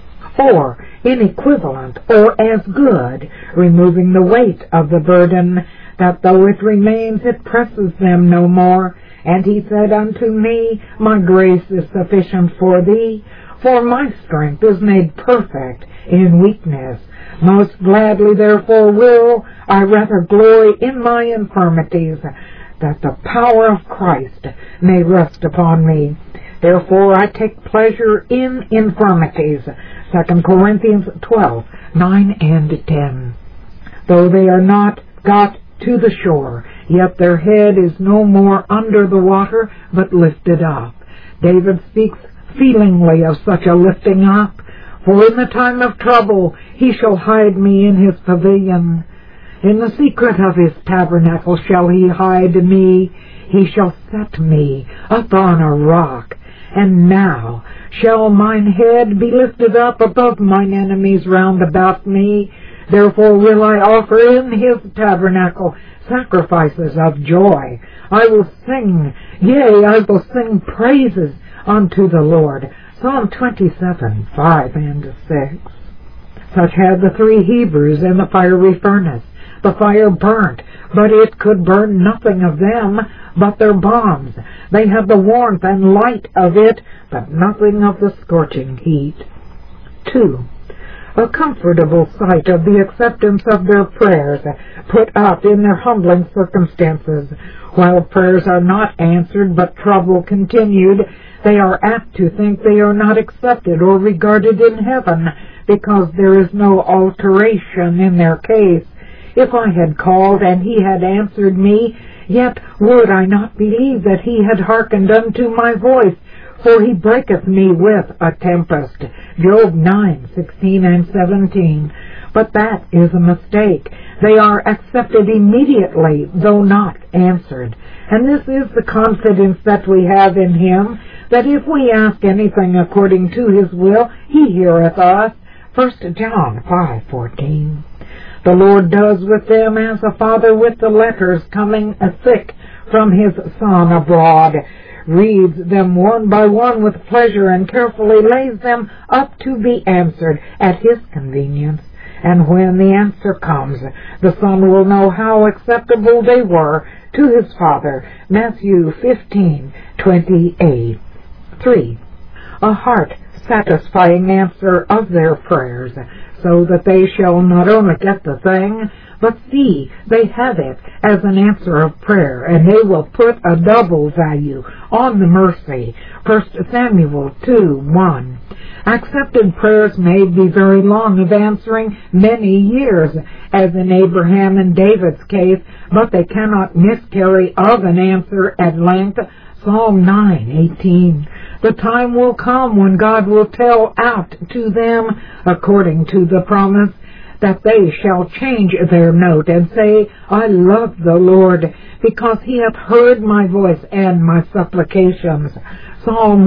or in equivalent or as good, removing the weight of the burden, that though it remains, it presses them no more. And he said unto me, My grace is sufficient for thee, for my strength is made perfect in weakness. Most gladly therefore will I rather glory in my infirmities, that the power of Christ may rest upon me. Therefore I take pleasure in infirmities. 2 Corinthians 12:9 and 10. Though they are not got to the shore, yet their head is no more under the water, but lifted up. David speaks feelingly of such a lifting up. For in the time of trouble he shall hide me in his pavilion. In the secret of his tabernacle shall he hide me. He shall set me upon a rock. And now shall mine head be lifted up above mine enemies round about me. Therefore will I offer in his tabernacle sacrifices of joy. I will sing, yea, I will sing praises unto the Lord. Psalm 27:5 and 6. Such had the three Hebrews in the fiery furnace. The fire burnt, but it could burn nothing of them but their bonds. They had the warmth and light of it, but nothing of the scorching heat. 2. A comfortable sight of the acceptance of their prayers put up in their humbling circumstances. While prayers are not answered but trouble continued, they are apt to think they are not accepted or regarded in heaven because there is no alteration in their case. If I had called and he had answered me, yet would I not believe that he had hearkened unto my voice, for he breaketh me with a tempest. Job 9:16 and 17. But that is a mistake. They are accepted immediately, though not answered. And this is the confidence that we have in him, that if we ask anything according to his will, he heareth us. 1 John 5:14. The Lord does with them as a father with the letters coming thick from his son abroad, reads them one by one with pleasure, and carefully lays them up to be answered at his convenience. And when the answer comes, the son will know how acceptable they were to his father. Matthew 15:28. 3. A heart-satisfying answer of their prayers, so that they shall not only get the thing, but see they have it as an answer of prayer, and they will put a double value on the mercy. 1 Samuel 2:1. Accepted prayers may be very long, of answering many years, as in Abraham and David's case, but they cannot miscarry of an answer at length. Psalm 9:18. The time will come when God will tell out to them, according to the promise, that they shall change their note and say, I love the Lord, because he hath heard my voice and my supplications. Psalm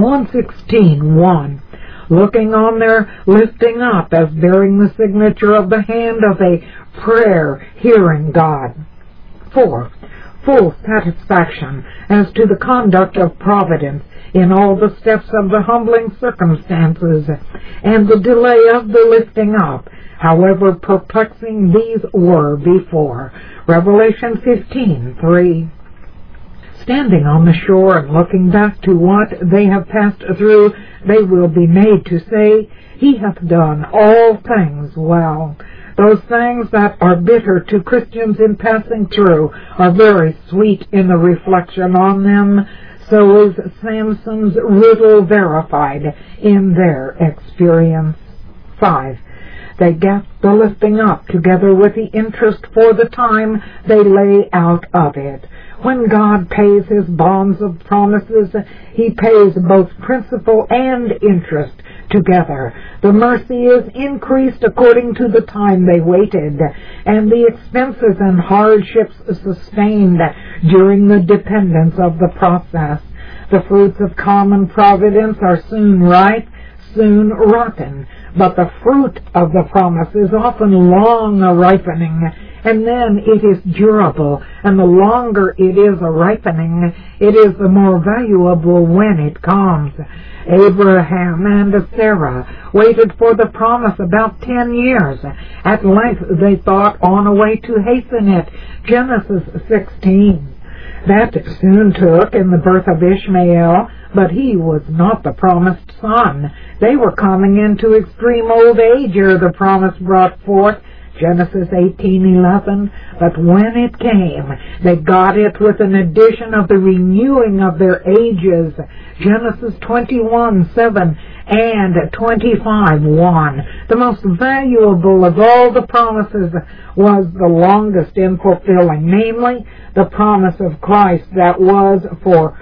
116:1. Looking on their lifting up as bearing the signature of the hand of a prayer hearing God. 4. Full satisfaction as to the conduct of providence in all the steps of the humbling circumstances and the delay of the lifting up, however perplexing these were before. Revelation 15:3. Standing on the shore and looking back to what they have passed through, they will be made to say, He hath done all things well. Those things that are bitter to Christians in passing through are very sweet in the reflection on them. So is Samson's riddle verified in their experience. 5. They get the lifting up together with the interest for the time they lay out of it. When God pays his bonds of promises, he pays both principal and interest together. The mercy is increased according to the time they waited, and the expenses and hardships sustained during the dependence of the process. The fruits of common providence are soon ripe, soon rotten, but the fruit of the promise is often long ripening, and then it is durable, and the longer it is ripening, it is the more valuable when it comes. Abraham and Sarah waited for the promise about 10 years. At length they thought on a way to hasten it. Genesis 16. That soon took in the birth of Ishmael, but he was not the promised son. They were coming into extreme old age ere the promise brought forth. Genesis 18:11. But when it came, they got it with an addition of the renewing of their ages. Genesis 21:7 and 25:1. The most valuable of all the promises was the longest in fulfilling, namely the promise of Christ that was for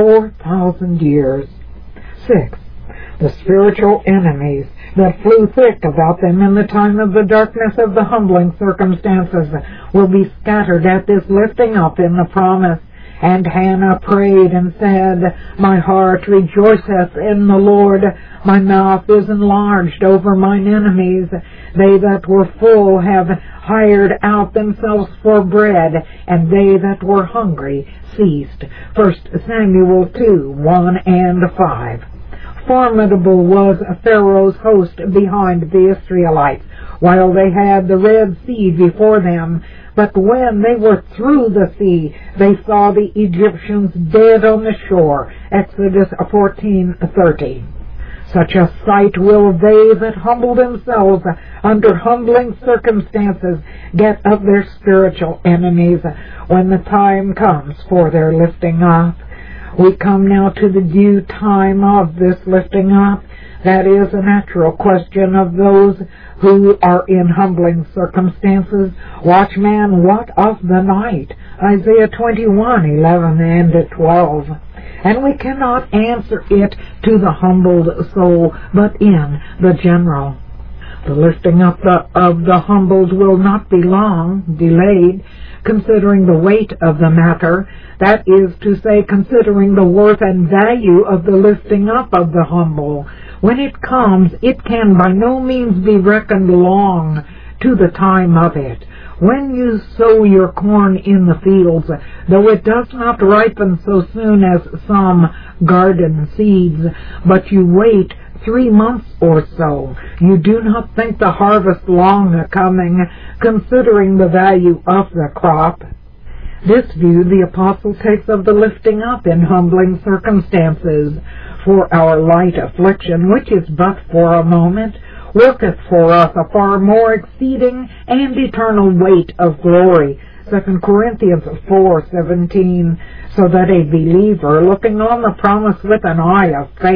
4,000 years. 6. The spiritual enemies that flew thick about them in the time of the darkness of the humbling circumstances will be scattered at this lifting up in the promise. And Hannah prayed and said, My heart rejoiceth in the Lord, my mouth is enlarged over mine enemies. They that were full have hired out themselves for bread, and they that were hungry ceased. 1 Samuel 2:1 and 5. Formidable was Pharaoh's host behind the Israelites, while they had the Red Sea before them. But when they were through the sea, they saw the Egyptians dead on the shore. Exodus 14:30. Such a sight will they that humble themselves under humbling circumstances get of their spiritual enemies when the time comes for their lifting up. We come now to the due time of this lifting up. That is a natural question of those who are in humbling circumstances. Watchman, what of the night? Isaiah 21:11 and 12. And we cannot answer it to the humbled soul, but in the general. The lifting up of the humbled will not be long delayed, considering the weight of the matter, that is to say, considering the worth and value of the lifting up of the humble. When it comes, it can by no means be reckoned long to the time of it. When you sow your corn in the fields, though it does not ripen so soon as some garden seeds, but you wait 3 months or so, you do not think the harvest long coming, considering the value of the crop. This view the apostle takes of the lifting up in humbling circumstances. For our light affliction, which is but for a moment, worketh for us a far more exceeding and eternal weight of glory. 2 Corinthians 4:17. So that a believer, looking on the promise with an eye of faith,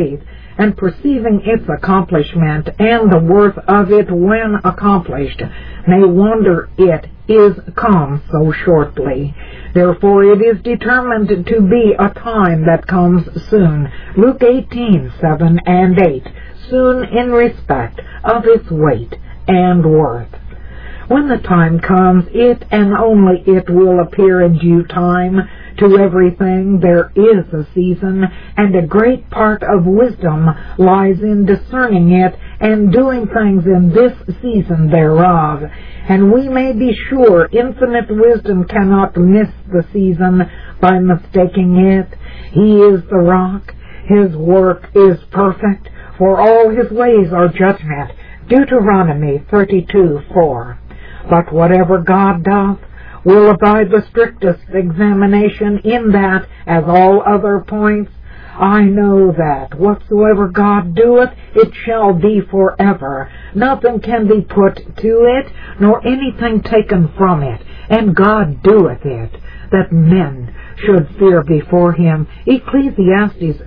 and perceiving its accomplishment and the worth of it when accomplished, may wonder it is come so shortly. Therefore it is determined to be a time that comes soon. Luke 18:7 and 8, soon in respect of its weight and worth. When the time comes, it and only it will appear in due time. To everything there is a season, and a great part of wisdom lies in discerning it and doing things in this season thereof. And we may be sure infinite wisdom cannot miss the season by mistaking it. He is the rock. His work is perfect, for all his ways are judgment. Deuteronomy 32:4. But whatever God doth will abide the strictest examination, in that, as all other points, I know that whatsoever God doeth, it shall be forever. Nothing can be put to it, nor anything taken from it. And God doeth it, that men should fear before him. Ecclesiastes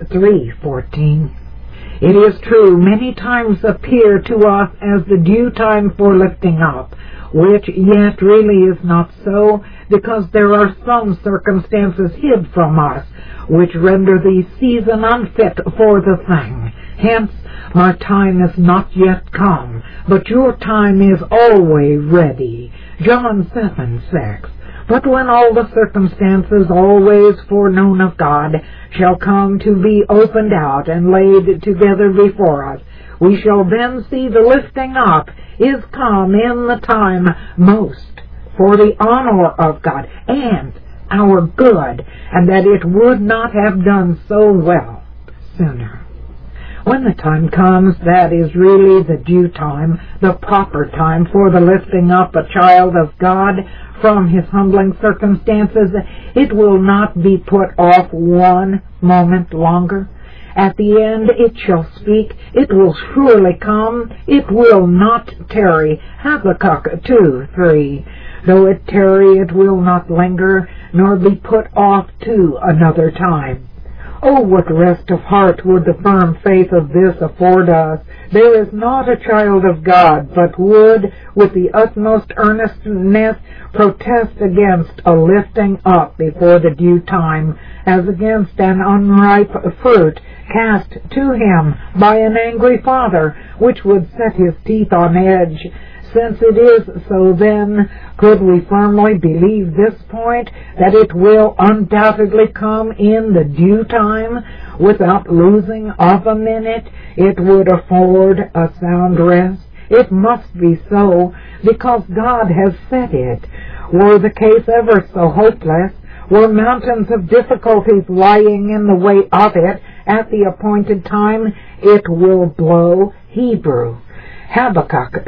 3:14. It is true, many times appear to us as the due time for lifting up, which yet really is not so, because there are some circumstances hid from us, which render the season unfit for the thing. Hence, my time is not yet come, but your time is always ready. John 7:6. But when all the circumstances always foreknown of God shall come to be opened out and laid together before us, we shall then see the lifting up is come in the time most for the honor of God and our good, and that it would not have done so well sooner. When the time comes, that is really the due time, the proper time for the lifting up a child of God from his humbling circumstances, it will not be put off one moment longer. At the end it shall speak, it will surely come, it will not tarry. Habakkuk 2:3. Though it tarry, it will not linger, nor be put off to another time. Oh, what rest of heart would the firm faith of this afford us! There is not a child of God but would, with the utmost earnestness, protest against a lifting up before the due time, as against an unripe fruit cast to him by an angry father, which would set his teeth on edge. Since it is so, then, could we firmly believe this point, that it will undoubtedly come in the due time, without losing of a minute, it would afford a sound rest. It must be so, because God has said it. Were the case ever so hopeless, were mountains of difficulties lying in the way of it, at the appointed time, it will blow. Hebrew. Habakkuk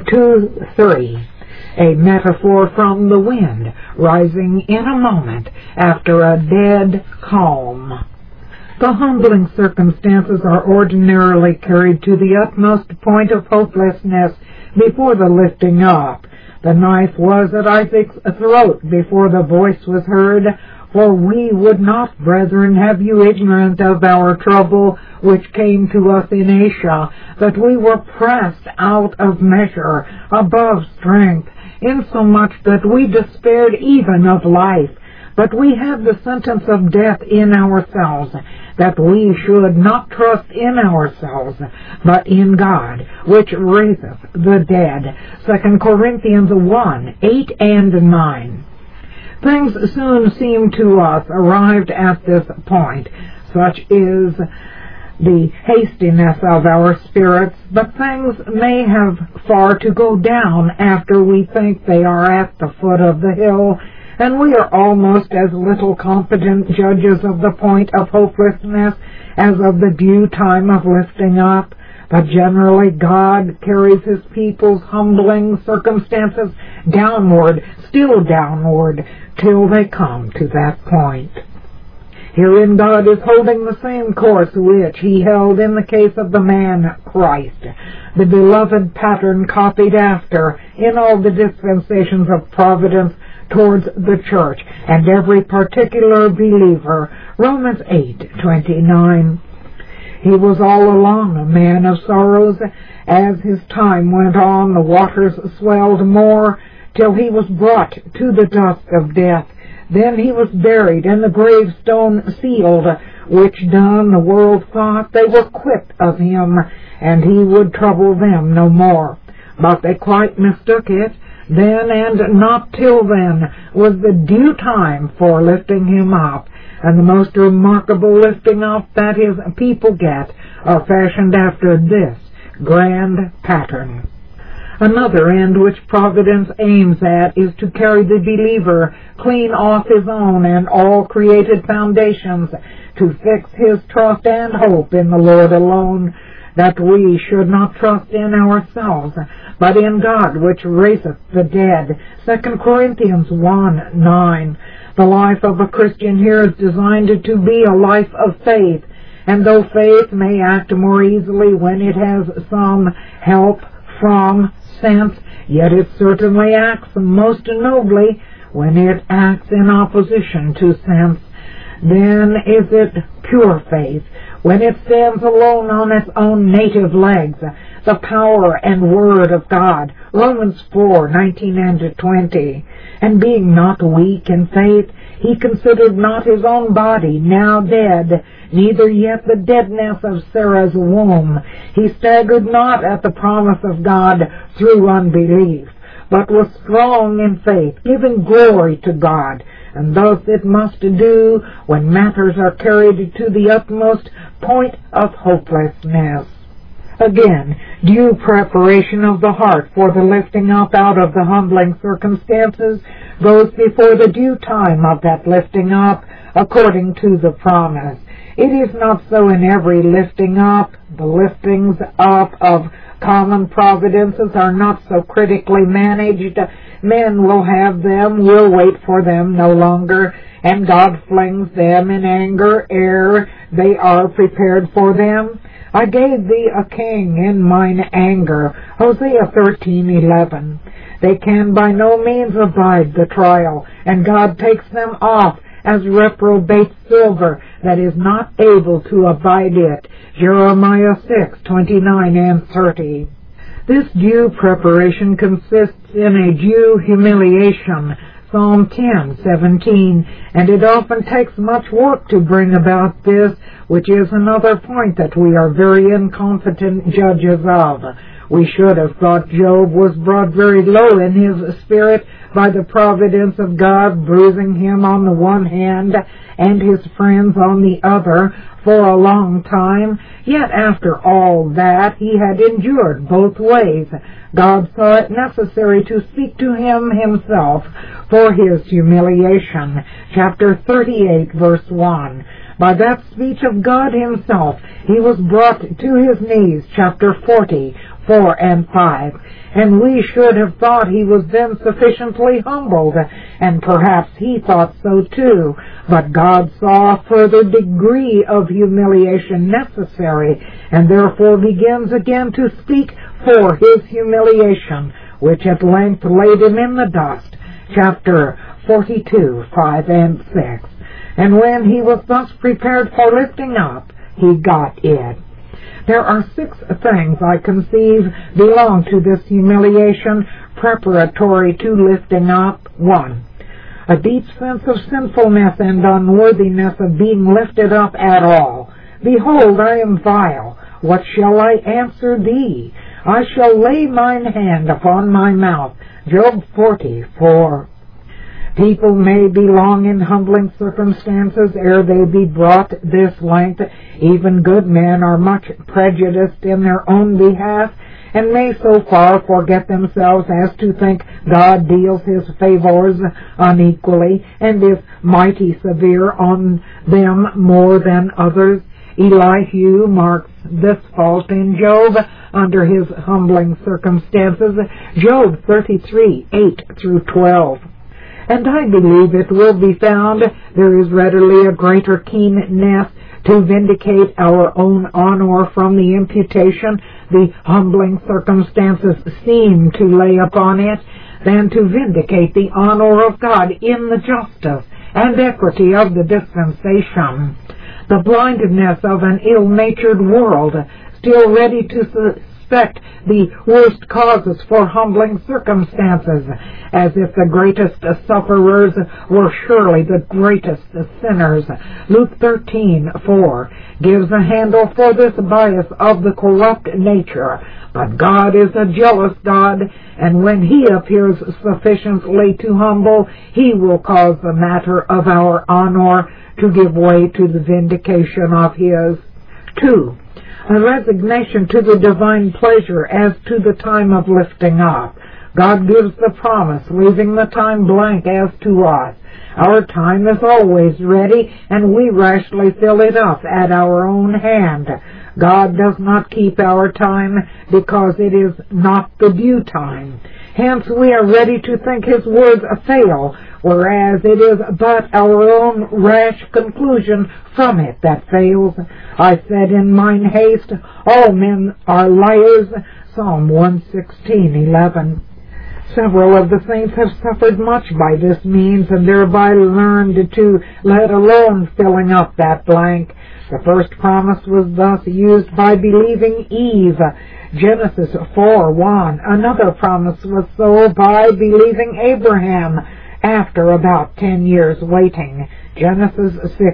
2:3, a metaphor from the wind, rising in a moment after a dead calm. The humbling circumstances are ordinarily carried to the utmost point of hopelessness before the lifting up. The knife was at Isaac's throat before the voice was heard. For we would not, brethren, have you ignorant of our trouble which came to us in Asia, that we were pressed out of measure, above strength, insomuch that we despaired even of life. But we had the sentence of death in ourselves, that we should not trust in ourselves, but in God, which raiseth the dead. 2 Corinthians 1:8 and 9. Things soon seem to us arrived at this point. Such is the hastiness of our spirits, but things may have far to go down after we think they are at the foot of the hill, and we are almost as little competent judges of the point of hopelessness as of the due time of lifting up. But generally God carries his people's humbling circumstances downward, still downward, till they come to that point. Herein God is holding the same course which he held in the case of the man Christ, the beloved pattern copied after in all the dispensations of providence towards the church and every particular believer. Romans 8:29. He was all along a man of sorrows. As his time went on, the waters swelled more, till he was brought to the dust of death. Then he was buried, and the gravestone sealed, which done the world thought they were quit of him, and he would trouble them no more. But they quite mistook it. Then, and not till then, was the due time for lifting him up. And the most remarkable lifting up that his people get are fashioned after this grand pattern. Another end which Providence aims at is to carry the believer clean off his own and all created foundations, to fix his trust and hope in the Lord alone, that we should not trust in ourselves, but in God which raiseth the dead. 2 Corinthians 1:9. The life of a Christian here is designed to be a life of faith, and though faith may act more easily when it has some help from sense, yet it certainly acts most nobly when it acts in opposition to sense. Then is it pure faith, when it stands alone on its own native legs, the power and word of God, Romans 4:19 and 20. And being not weak in faith, he considered not his own body now dead, neither yet the deadness of Sarah's womb. He staggered not at the promise of God through unbelief, but was strong in faith, giving glory to God. And thus it must do when matters are carried to the utmost point of hopelessness. Again, due preparation of the heart for the lifting up out of the humbling circumstances goes before the due time of that lifting up, according to the promise. It is not so in every lifting up. The liftings up of common providences are not so critically managed. Men will have them, will wait for them no longer, and God flings them in anger ere they are prepared for them. I gave thee a king in mine anger, Hosea 13:11. They can by no means abide the trial, and God takes them off as reprobate silver that is not able to abide it, Jeremiah 6:29 and 30. This due preparation consists in a due humiliation, Psalm 10:17, and it often takes much work to bring about this, which is another point that we are very incompetent judges of. We should have thought Job was brought very low in his spirit by the providence of God, bruising him on the one hand and his friends on the other for a long time. Yet after all that he had endured both ways, God saw it necessary to speak to him himself for his humiliation. Chapter 38, verse 1. By that speech of God himself, he was brought to his knees, chapter 40, 4 and 5. And we should have thought he was then sufficiently humbled, and perhaps he thought so too. But God saw a further degree of humiliation necessary, and therefore begins again to speak for his humiliation, which at length laid him in the dust. Chapter 42, 5 and 6. And when he was thus prepared for lifting up, he got it. There are 6 things I conceive belong to this humiliation preparatory to lifting up. 1. A deep sense of sinfulness and unworthiness of being lifted up at all. Behold, I am vile. What shall I answer thee? I shall lay mine hand upon my mouth. Job 40:4. People may belong in humbling circumstances ere they be brought this length. Even good men are much prejudiced in their own behalf, and may so far forget themselves as to think God deals his favors unequally, and is mighty severe on them more than others. Elihu marks this fault in Job under his humbling circumstances. Job 33:8-12. And I believe it will be found there is readily a greater keenness to vindicate our own honor from the imputation the humbling circumstances seem to lay upon it, than to vindicate the honor of God in the justice and equity of the dispensation. the blindness of an ill-natured world, still ready to suspect the worst causes for humbling circumstances, as if the greatest sufferers were surely the greatest sinners. Luke 13:4 gives a handle for this bias of the corrupt nature. But God is a jealous God, and when He appears sufficiently to humble, He will cause the matter of our honor to give way to the vindication of His. 2. A resignation to the divine pleasure as to the time of lifting up. God gives the promise, leaving the time blank as to us. Our time is always ready, and we rashly fill it up at our own hand. God does not keep our time because it is not the due time. Hence we are ready to think His words fail, whereas it is but our own rash conclusion from it that fails. I said in mine haste, all men are liars. Psalm 116:11. Several of the saints have suffered much by this means, and thereby learned to let alone filling up that blank. The first promise was thus used by believing Eve, Genesis 4:1. Another promise was so by believing Abraham, after about 10 years waiting, Genesis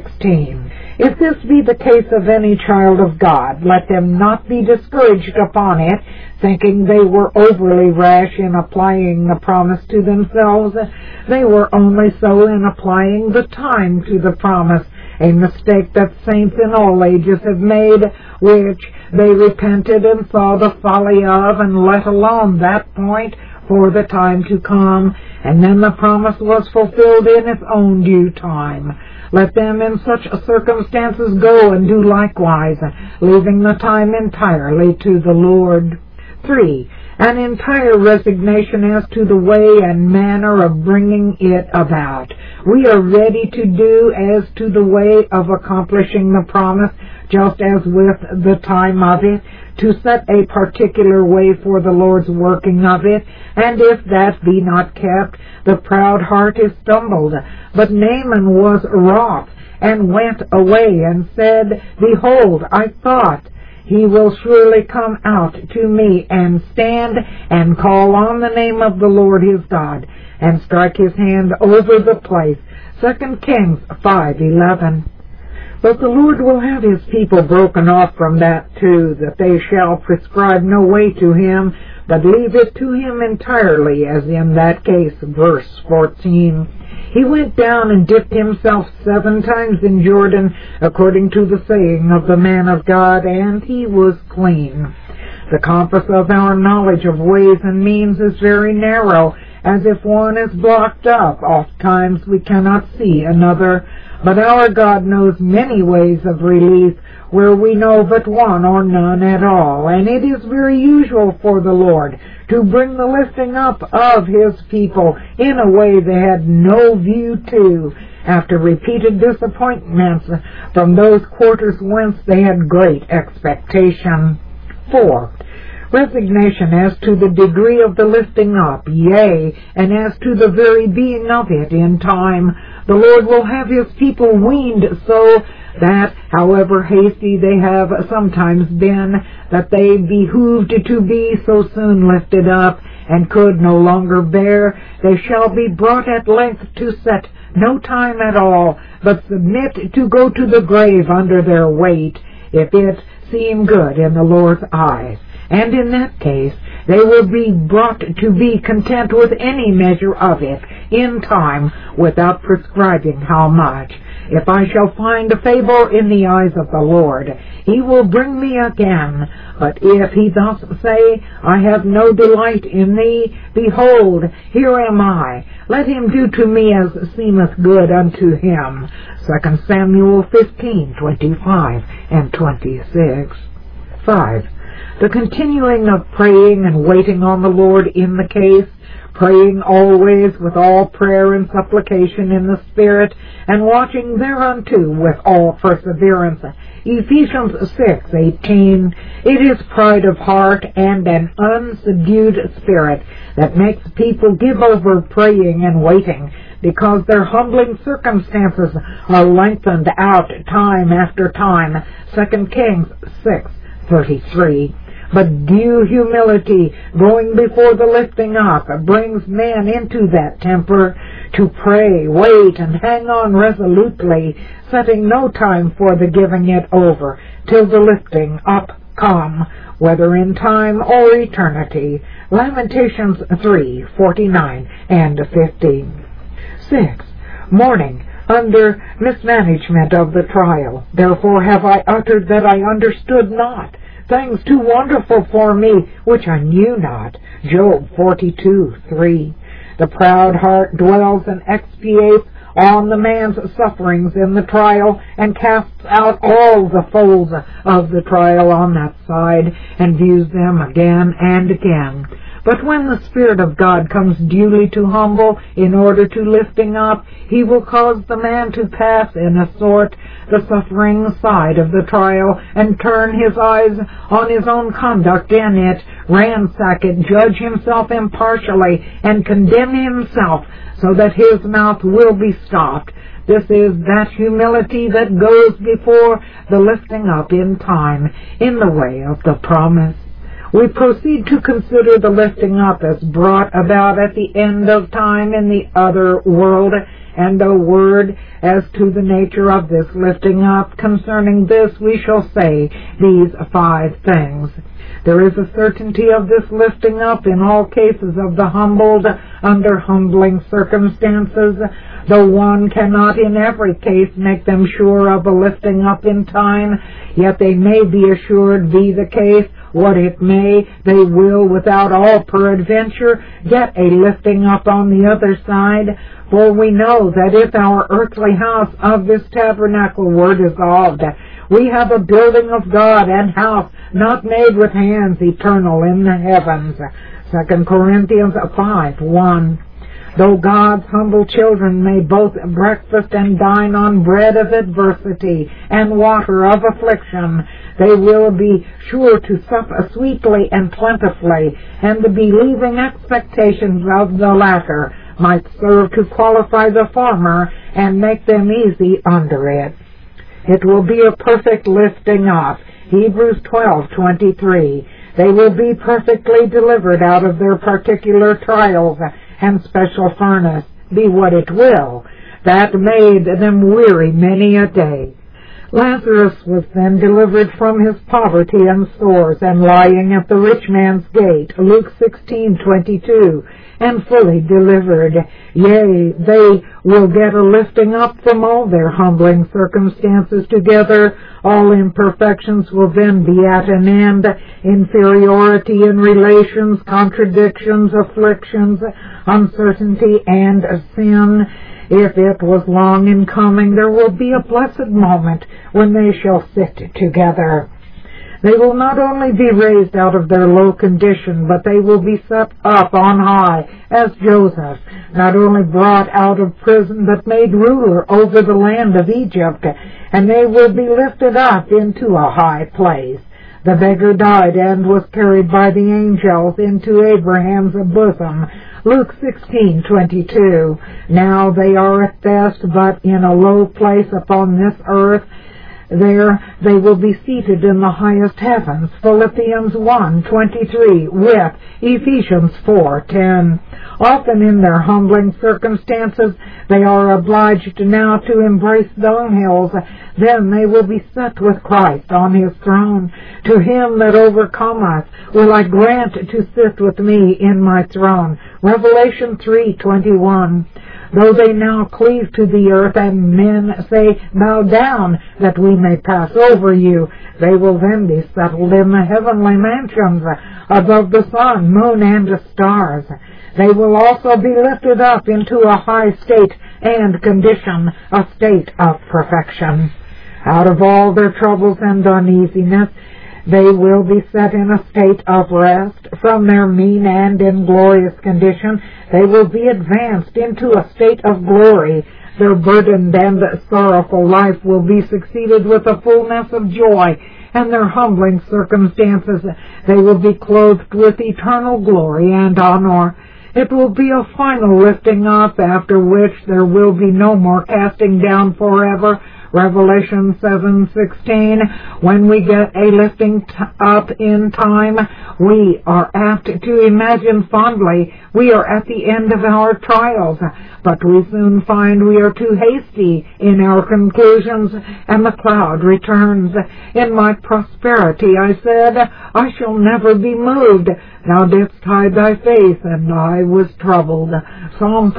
16. If this be the case of any child of God, let them not be discouraged upon it, thinking they were overly rash in applying the promise to themselves. They were only so in applying the time to the promise, a mistake that saints in all ages have made, which they repented and saw the folly of, and let alone that point for the time to come, and then the promise was fulfilled in its own due time. Let them in such circumstances go and do likewise, leaving the time entirely to the Lord. 3. An entire resignation as to the way and manner of bringing it about. We are ready to do as to the way of accomplishing the promise, just as with the time of it, to set a particular way for the Lord's working of it, and if that be not kept, the proud heart is stumbled. But Naaman was wroth, and went away, and said, Behold, I thought, He will surely come out to me, and stand, and call on the name of the Lord his God, and strike his hand over the place. 2 Kings 5:11. But the Lord will have His people broken off from that too, that they shall prescribe no way to Him, but leave it to Him entirely, as in that case, verse 14. He went down and dipped himself 7 times in Jordan, according to the saying of the man of God, and he was clean. The compass of our knowledge of ways and means is very narrow, as if one is blocked up. Oftentimes we cannot see another. But our God knows many ways of relief, where we know but one or none at all, and it is very usual for the Lord to bring the lifting up of His people in a way they had no view to, after repeated disappointments from those quarters whence they had great expectation. 4. Resignation as to the degree of the lifting up, yea, and as to the very being of it in time. The Lord will have His people weaned so that, however hasty they have sometimes been, that they behooved to be so soon lifted up, and could no longer bear, they shall be brought at length to set no time at all, but submit to go to the grave under their weight, if it seem good in the Lord's eyes. And in that case, they will be brought to be content with any measure of it in time, without prescribing how much. If I shall find favor in the eyes of the Lord, He will bring me again. But if He thus say, I have no delight in thee, behold, here am I. Let him do to me as seemeth good unto him. 2 Samuel 15:25 and 26. 5. The continuing of praying and waiting on the Lord in the case, praying always with all prayer and supplication in the Spirit, and watching thereunto with all perseverance. Ephesians 6:18. It is pride of heart and an unsubdued spirit that makes people give over praying and waiting, because their humbling circumstances are lengthened out time after time. 2 Kings 6:33. But due humility, going before the lifting up, brings man into that temper to pray, wait, and hang on resolutely, setting no time for the giving it over, till the lifting up come, whether in time or eternity. Lamentations 3:49 and 15. 6. Mourning under mismanagement of the trial. Therefore have I uttered that I understood not, things too wonderful for me, which I knew not. Job 42:3. The proud heart dwells and expiates on the man's sufferings in the trial, and casts out all the foes of the trial on that side, and views them again and again. But when the Spirit of God comes duly to humble in order to lifting up, He will cause the man to pass in a sort the suffering side of the trial, and turn his eyes on his own conduct in it, ransack it, judge himself impartially, and condemn himself, so that his mouth will be stopped. This is that humility that goes before the lifting up in time, in the way of the promise. We proceed to consider the lifting up as brought about at the end of time in the other world, and a word as to the nature of this lifting up. Concerning this we shall say these 5 things. There is a certainty of this lifting up in all cases of the humbled under humbling circumstances, though one cannot in every case make them sure of a lifting up in time, yet they may be assured, be the case what it may, they will without all peradventure get a lifting up on the other side. For we know that if our earthly house of this tabernacle were dissolved, we have a building of God, and house not made with hands, eternal in the heavens. 2 Corinthians 5:1. Though God's humble children may both breakfast and dine on bread of adversity and water of affliction, they will be sure to sup sweetly and plentifully, and the believing expectations of the latter might serve to qualify the former and make them easy under it. It will be a perfect lifting up. Hebrews 12:23. They will be perfectly delivered out of their particular trials and special furnace, be what it will, that made them weary many a day. Lazarus was then delivered from his poverty and sores, and lying at the rich man's gate, Luke 16:22, and fully delivered. Yea, they will get a lifting up from all their humbling circumstances together. All imperfections will then be at an end. Inferiority in relations, contradictions, afflictions, uncertainty, and sin. If it was long in coming, there will be a blessed moment when they shall sit together. They will not only be raised out of their low condition, but they will be set up on high, as Joseph, not only brought out of prison, but made ruler over the land of Egypt, and they will be lifted up into a high place. The beggar died and was carried by the angels into Abraham's bosom. Luke 16:22. Now they are at best but in a low place upon this earth. There they will be seated in the highest heavens. Philippians 1:23 with Ephesians 4:10. Often in their humbling circumstances they are obliged now to embrace dunghills. Then they will be set with Christ on his throne. To him that overcometh will I grant to sit with me in my throne. Revelation 3:21. Though they now cleave to the earth, and men say, bow down, that we may pass over you, they will then be settled in the heavenly mansions above the sun, moon, and stars. They will also be lifted up into a high state and condition, a state of perfection. Out of all their troubles and uneasiness, They will be set in a state of rest from their mean and inglorious condition. They will be advanced into a state of glory. Their burdened and sorrowful life will be succeeded with a fullness of joy, and their humbling circumstances, they will be clothed with eternal glory and honor. It will be a final lifting up, after which there will be no more casting down forever. Revelation 7:16, when we get a lifting up in time, we are apt to imagine fondly we are at the end of our trials, but we soon find we are too hasty in our conclusions, and the cloud returns. In my prosperity, I said, I shall never be moved. Thou didst hide thy face, and I was troubled. Psalm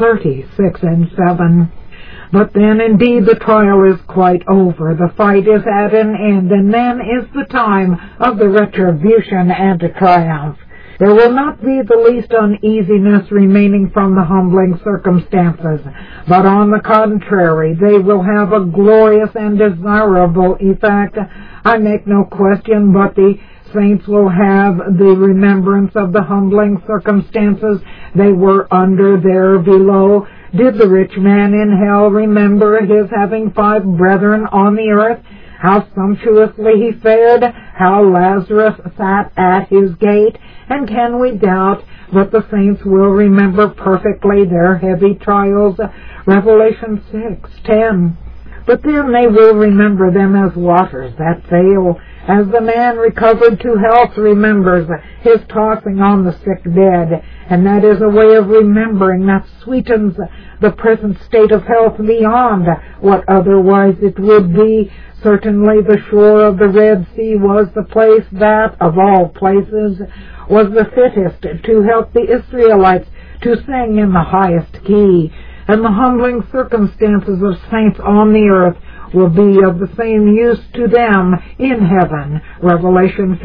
30:6-7. But then indeed the trial is quite over, the fight is at an end, and then is the time of the retribution and the triumph. There will not be the least uneasiness remaining from the humbling circumstances, but on the contrary, they will have a glorious and desirable effect. I make no question but the saints will have the remembrance of the humbling circumstances they were under there below. Did the rich man in hell remember his having 5 brethren on the earth? How sumptuously he fared, how Lazarus sat at his gate, and can we doubt that the saints will remember perfectly their heavy trials? Revelation 6:10. But then they will remember them as waters that fail, as the man recovered to health remembers his tossing on the sick bed, and that is a way of remembering that sweetens the present state of health beyond what otherwise it would be. Certainly the shore of the Red Sea was the place that, of all places, was the fittest to help the Israelites to sing in the highest key, and the humbling circumstances of saints on the earth will be of the same use to them in heaven. Revelation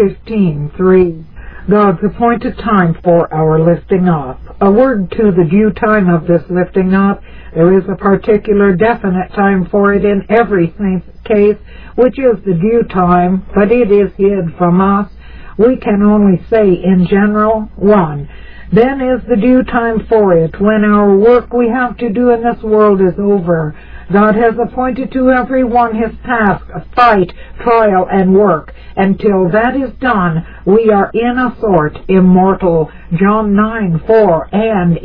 15:3. God's appointed time for our lifting up. A word to the due time of this lifting up. There is a particular definite time for it in every saint's case, which is the due time, but it is hid from us. We can only say in general, 1. Then is the due time for it, when our work we have to do in this world is over. God has appointed to every one his task, fight, trial, and work. Until that is done, we are in a sort immortal. John 9:4 and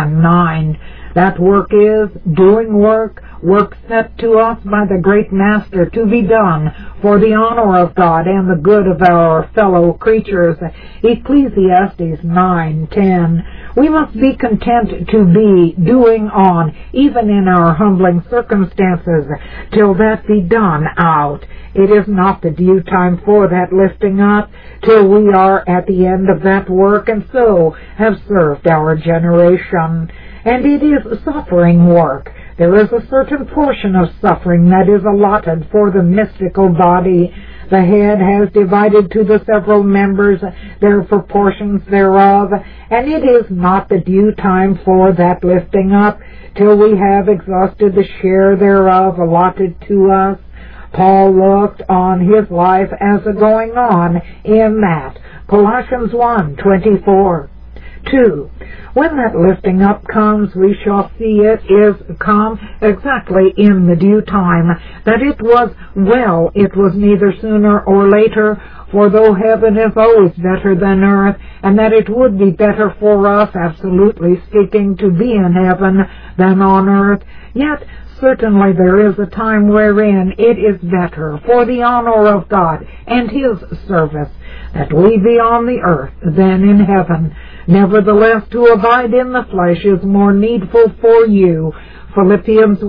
11:9. That work is doing work set to us by the great Master to be done for the honor of God and the good of our fellow creatures. Ecclesiastes 9:10. We must be content to be doing on, even in our humbling circumstances, till that be done out. It is not the due time for that lifting up till we are at the end of that work and so have served our generation. And it is suffering work. There is a certain portion of suffering that is allotted for the mystical body. The head has divided to the several members their proportions thereof, and it is not the due time for that lifting up till we have exhausted the share thereof allotted to us. Paul looked on his life as a going on in that. Colossians 1:24. 2. When that lifting up comes, we shall see it is come exactly in the due time, that it was well, it was neither sooner or later, for though heaven is always better than earth, and that it would be better for us, absolutely speaking, to be in heaven than on earth, yet certainly there is a time wherein it is better for the honor of God and his service that we be on the earth than in heaven. Nevertheless, to abide in the flesh is more needful for you. Philippians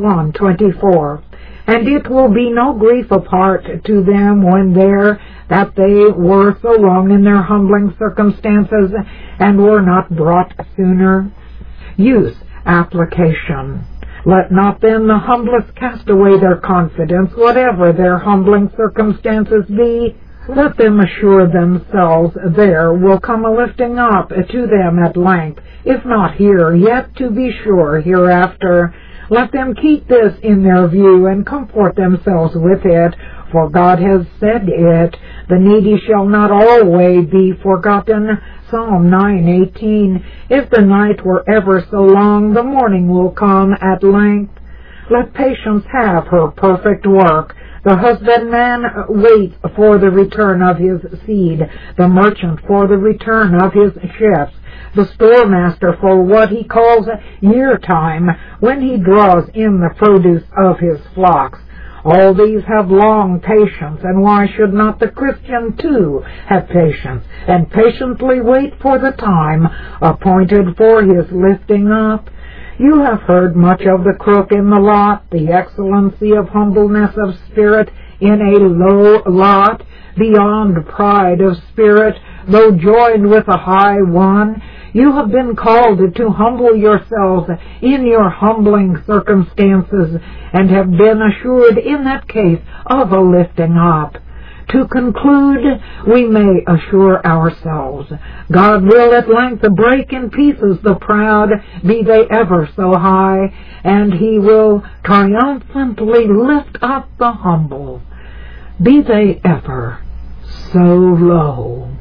1:24. And it will be no grief apart to them when there that they were so long in their humbling circumstances and were not brought sooner. Use, application. Let not then the humblest cast away their confidence, whatever their humbling circumstances be. Let them assure themselves there will come a lifting up to them at length, if not here, yet to be sure hereafter. Let them keep this in their view and comfort themselves with it, For God has said it, the needy shall not always be forgotten. Psalm 9:18. If the night were ever so long, the morning will come at length. Let patience have her perfect work. The husbandman waits for the return of his seed, the merchant for the return of his ships, the storemaster for what he calls year time, when he draws in the produce of his flocks. All these have long patience, and why should not the Christian too have patience, and patiently wait for the time appointed for his lifting up? You have heard much of the crook in the lot, the excellency of humbleness of spirit in a low lot, beyond pride of spirit, though joined with a high one. You have been called to humble yourselves in your humbling circumstances, and have been assured in that case of a lifting up. To conclude, we may assure ourselves, God will at length break in pieces the proud, be they ever so high, and He will triumphantly lift up the humble, be they ever so low.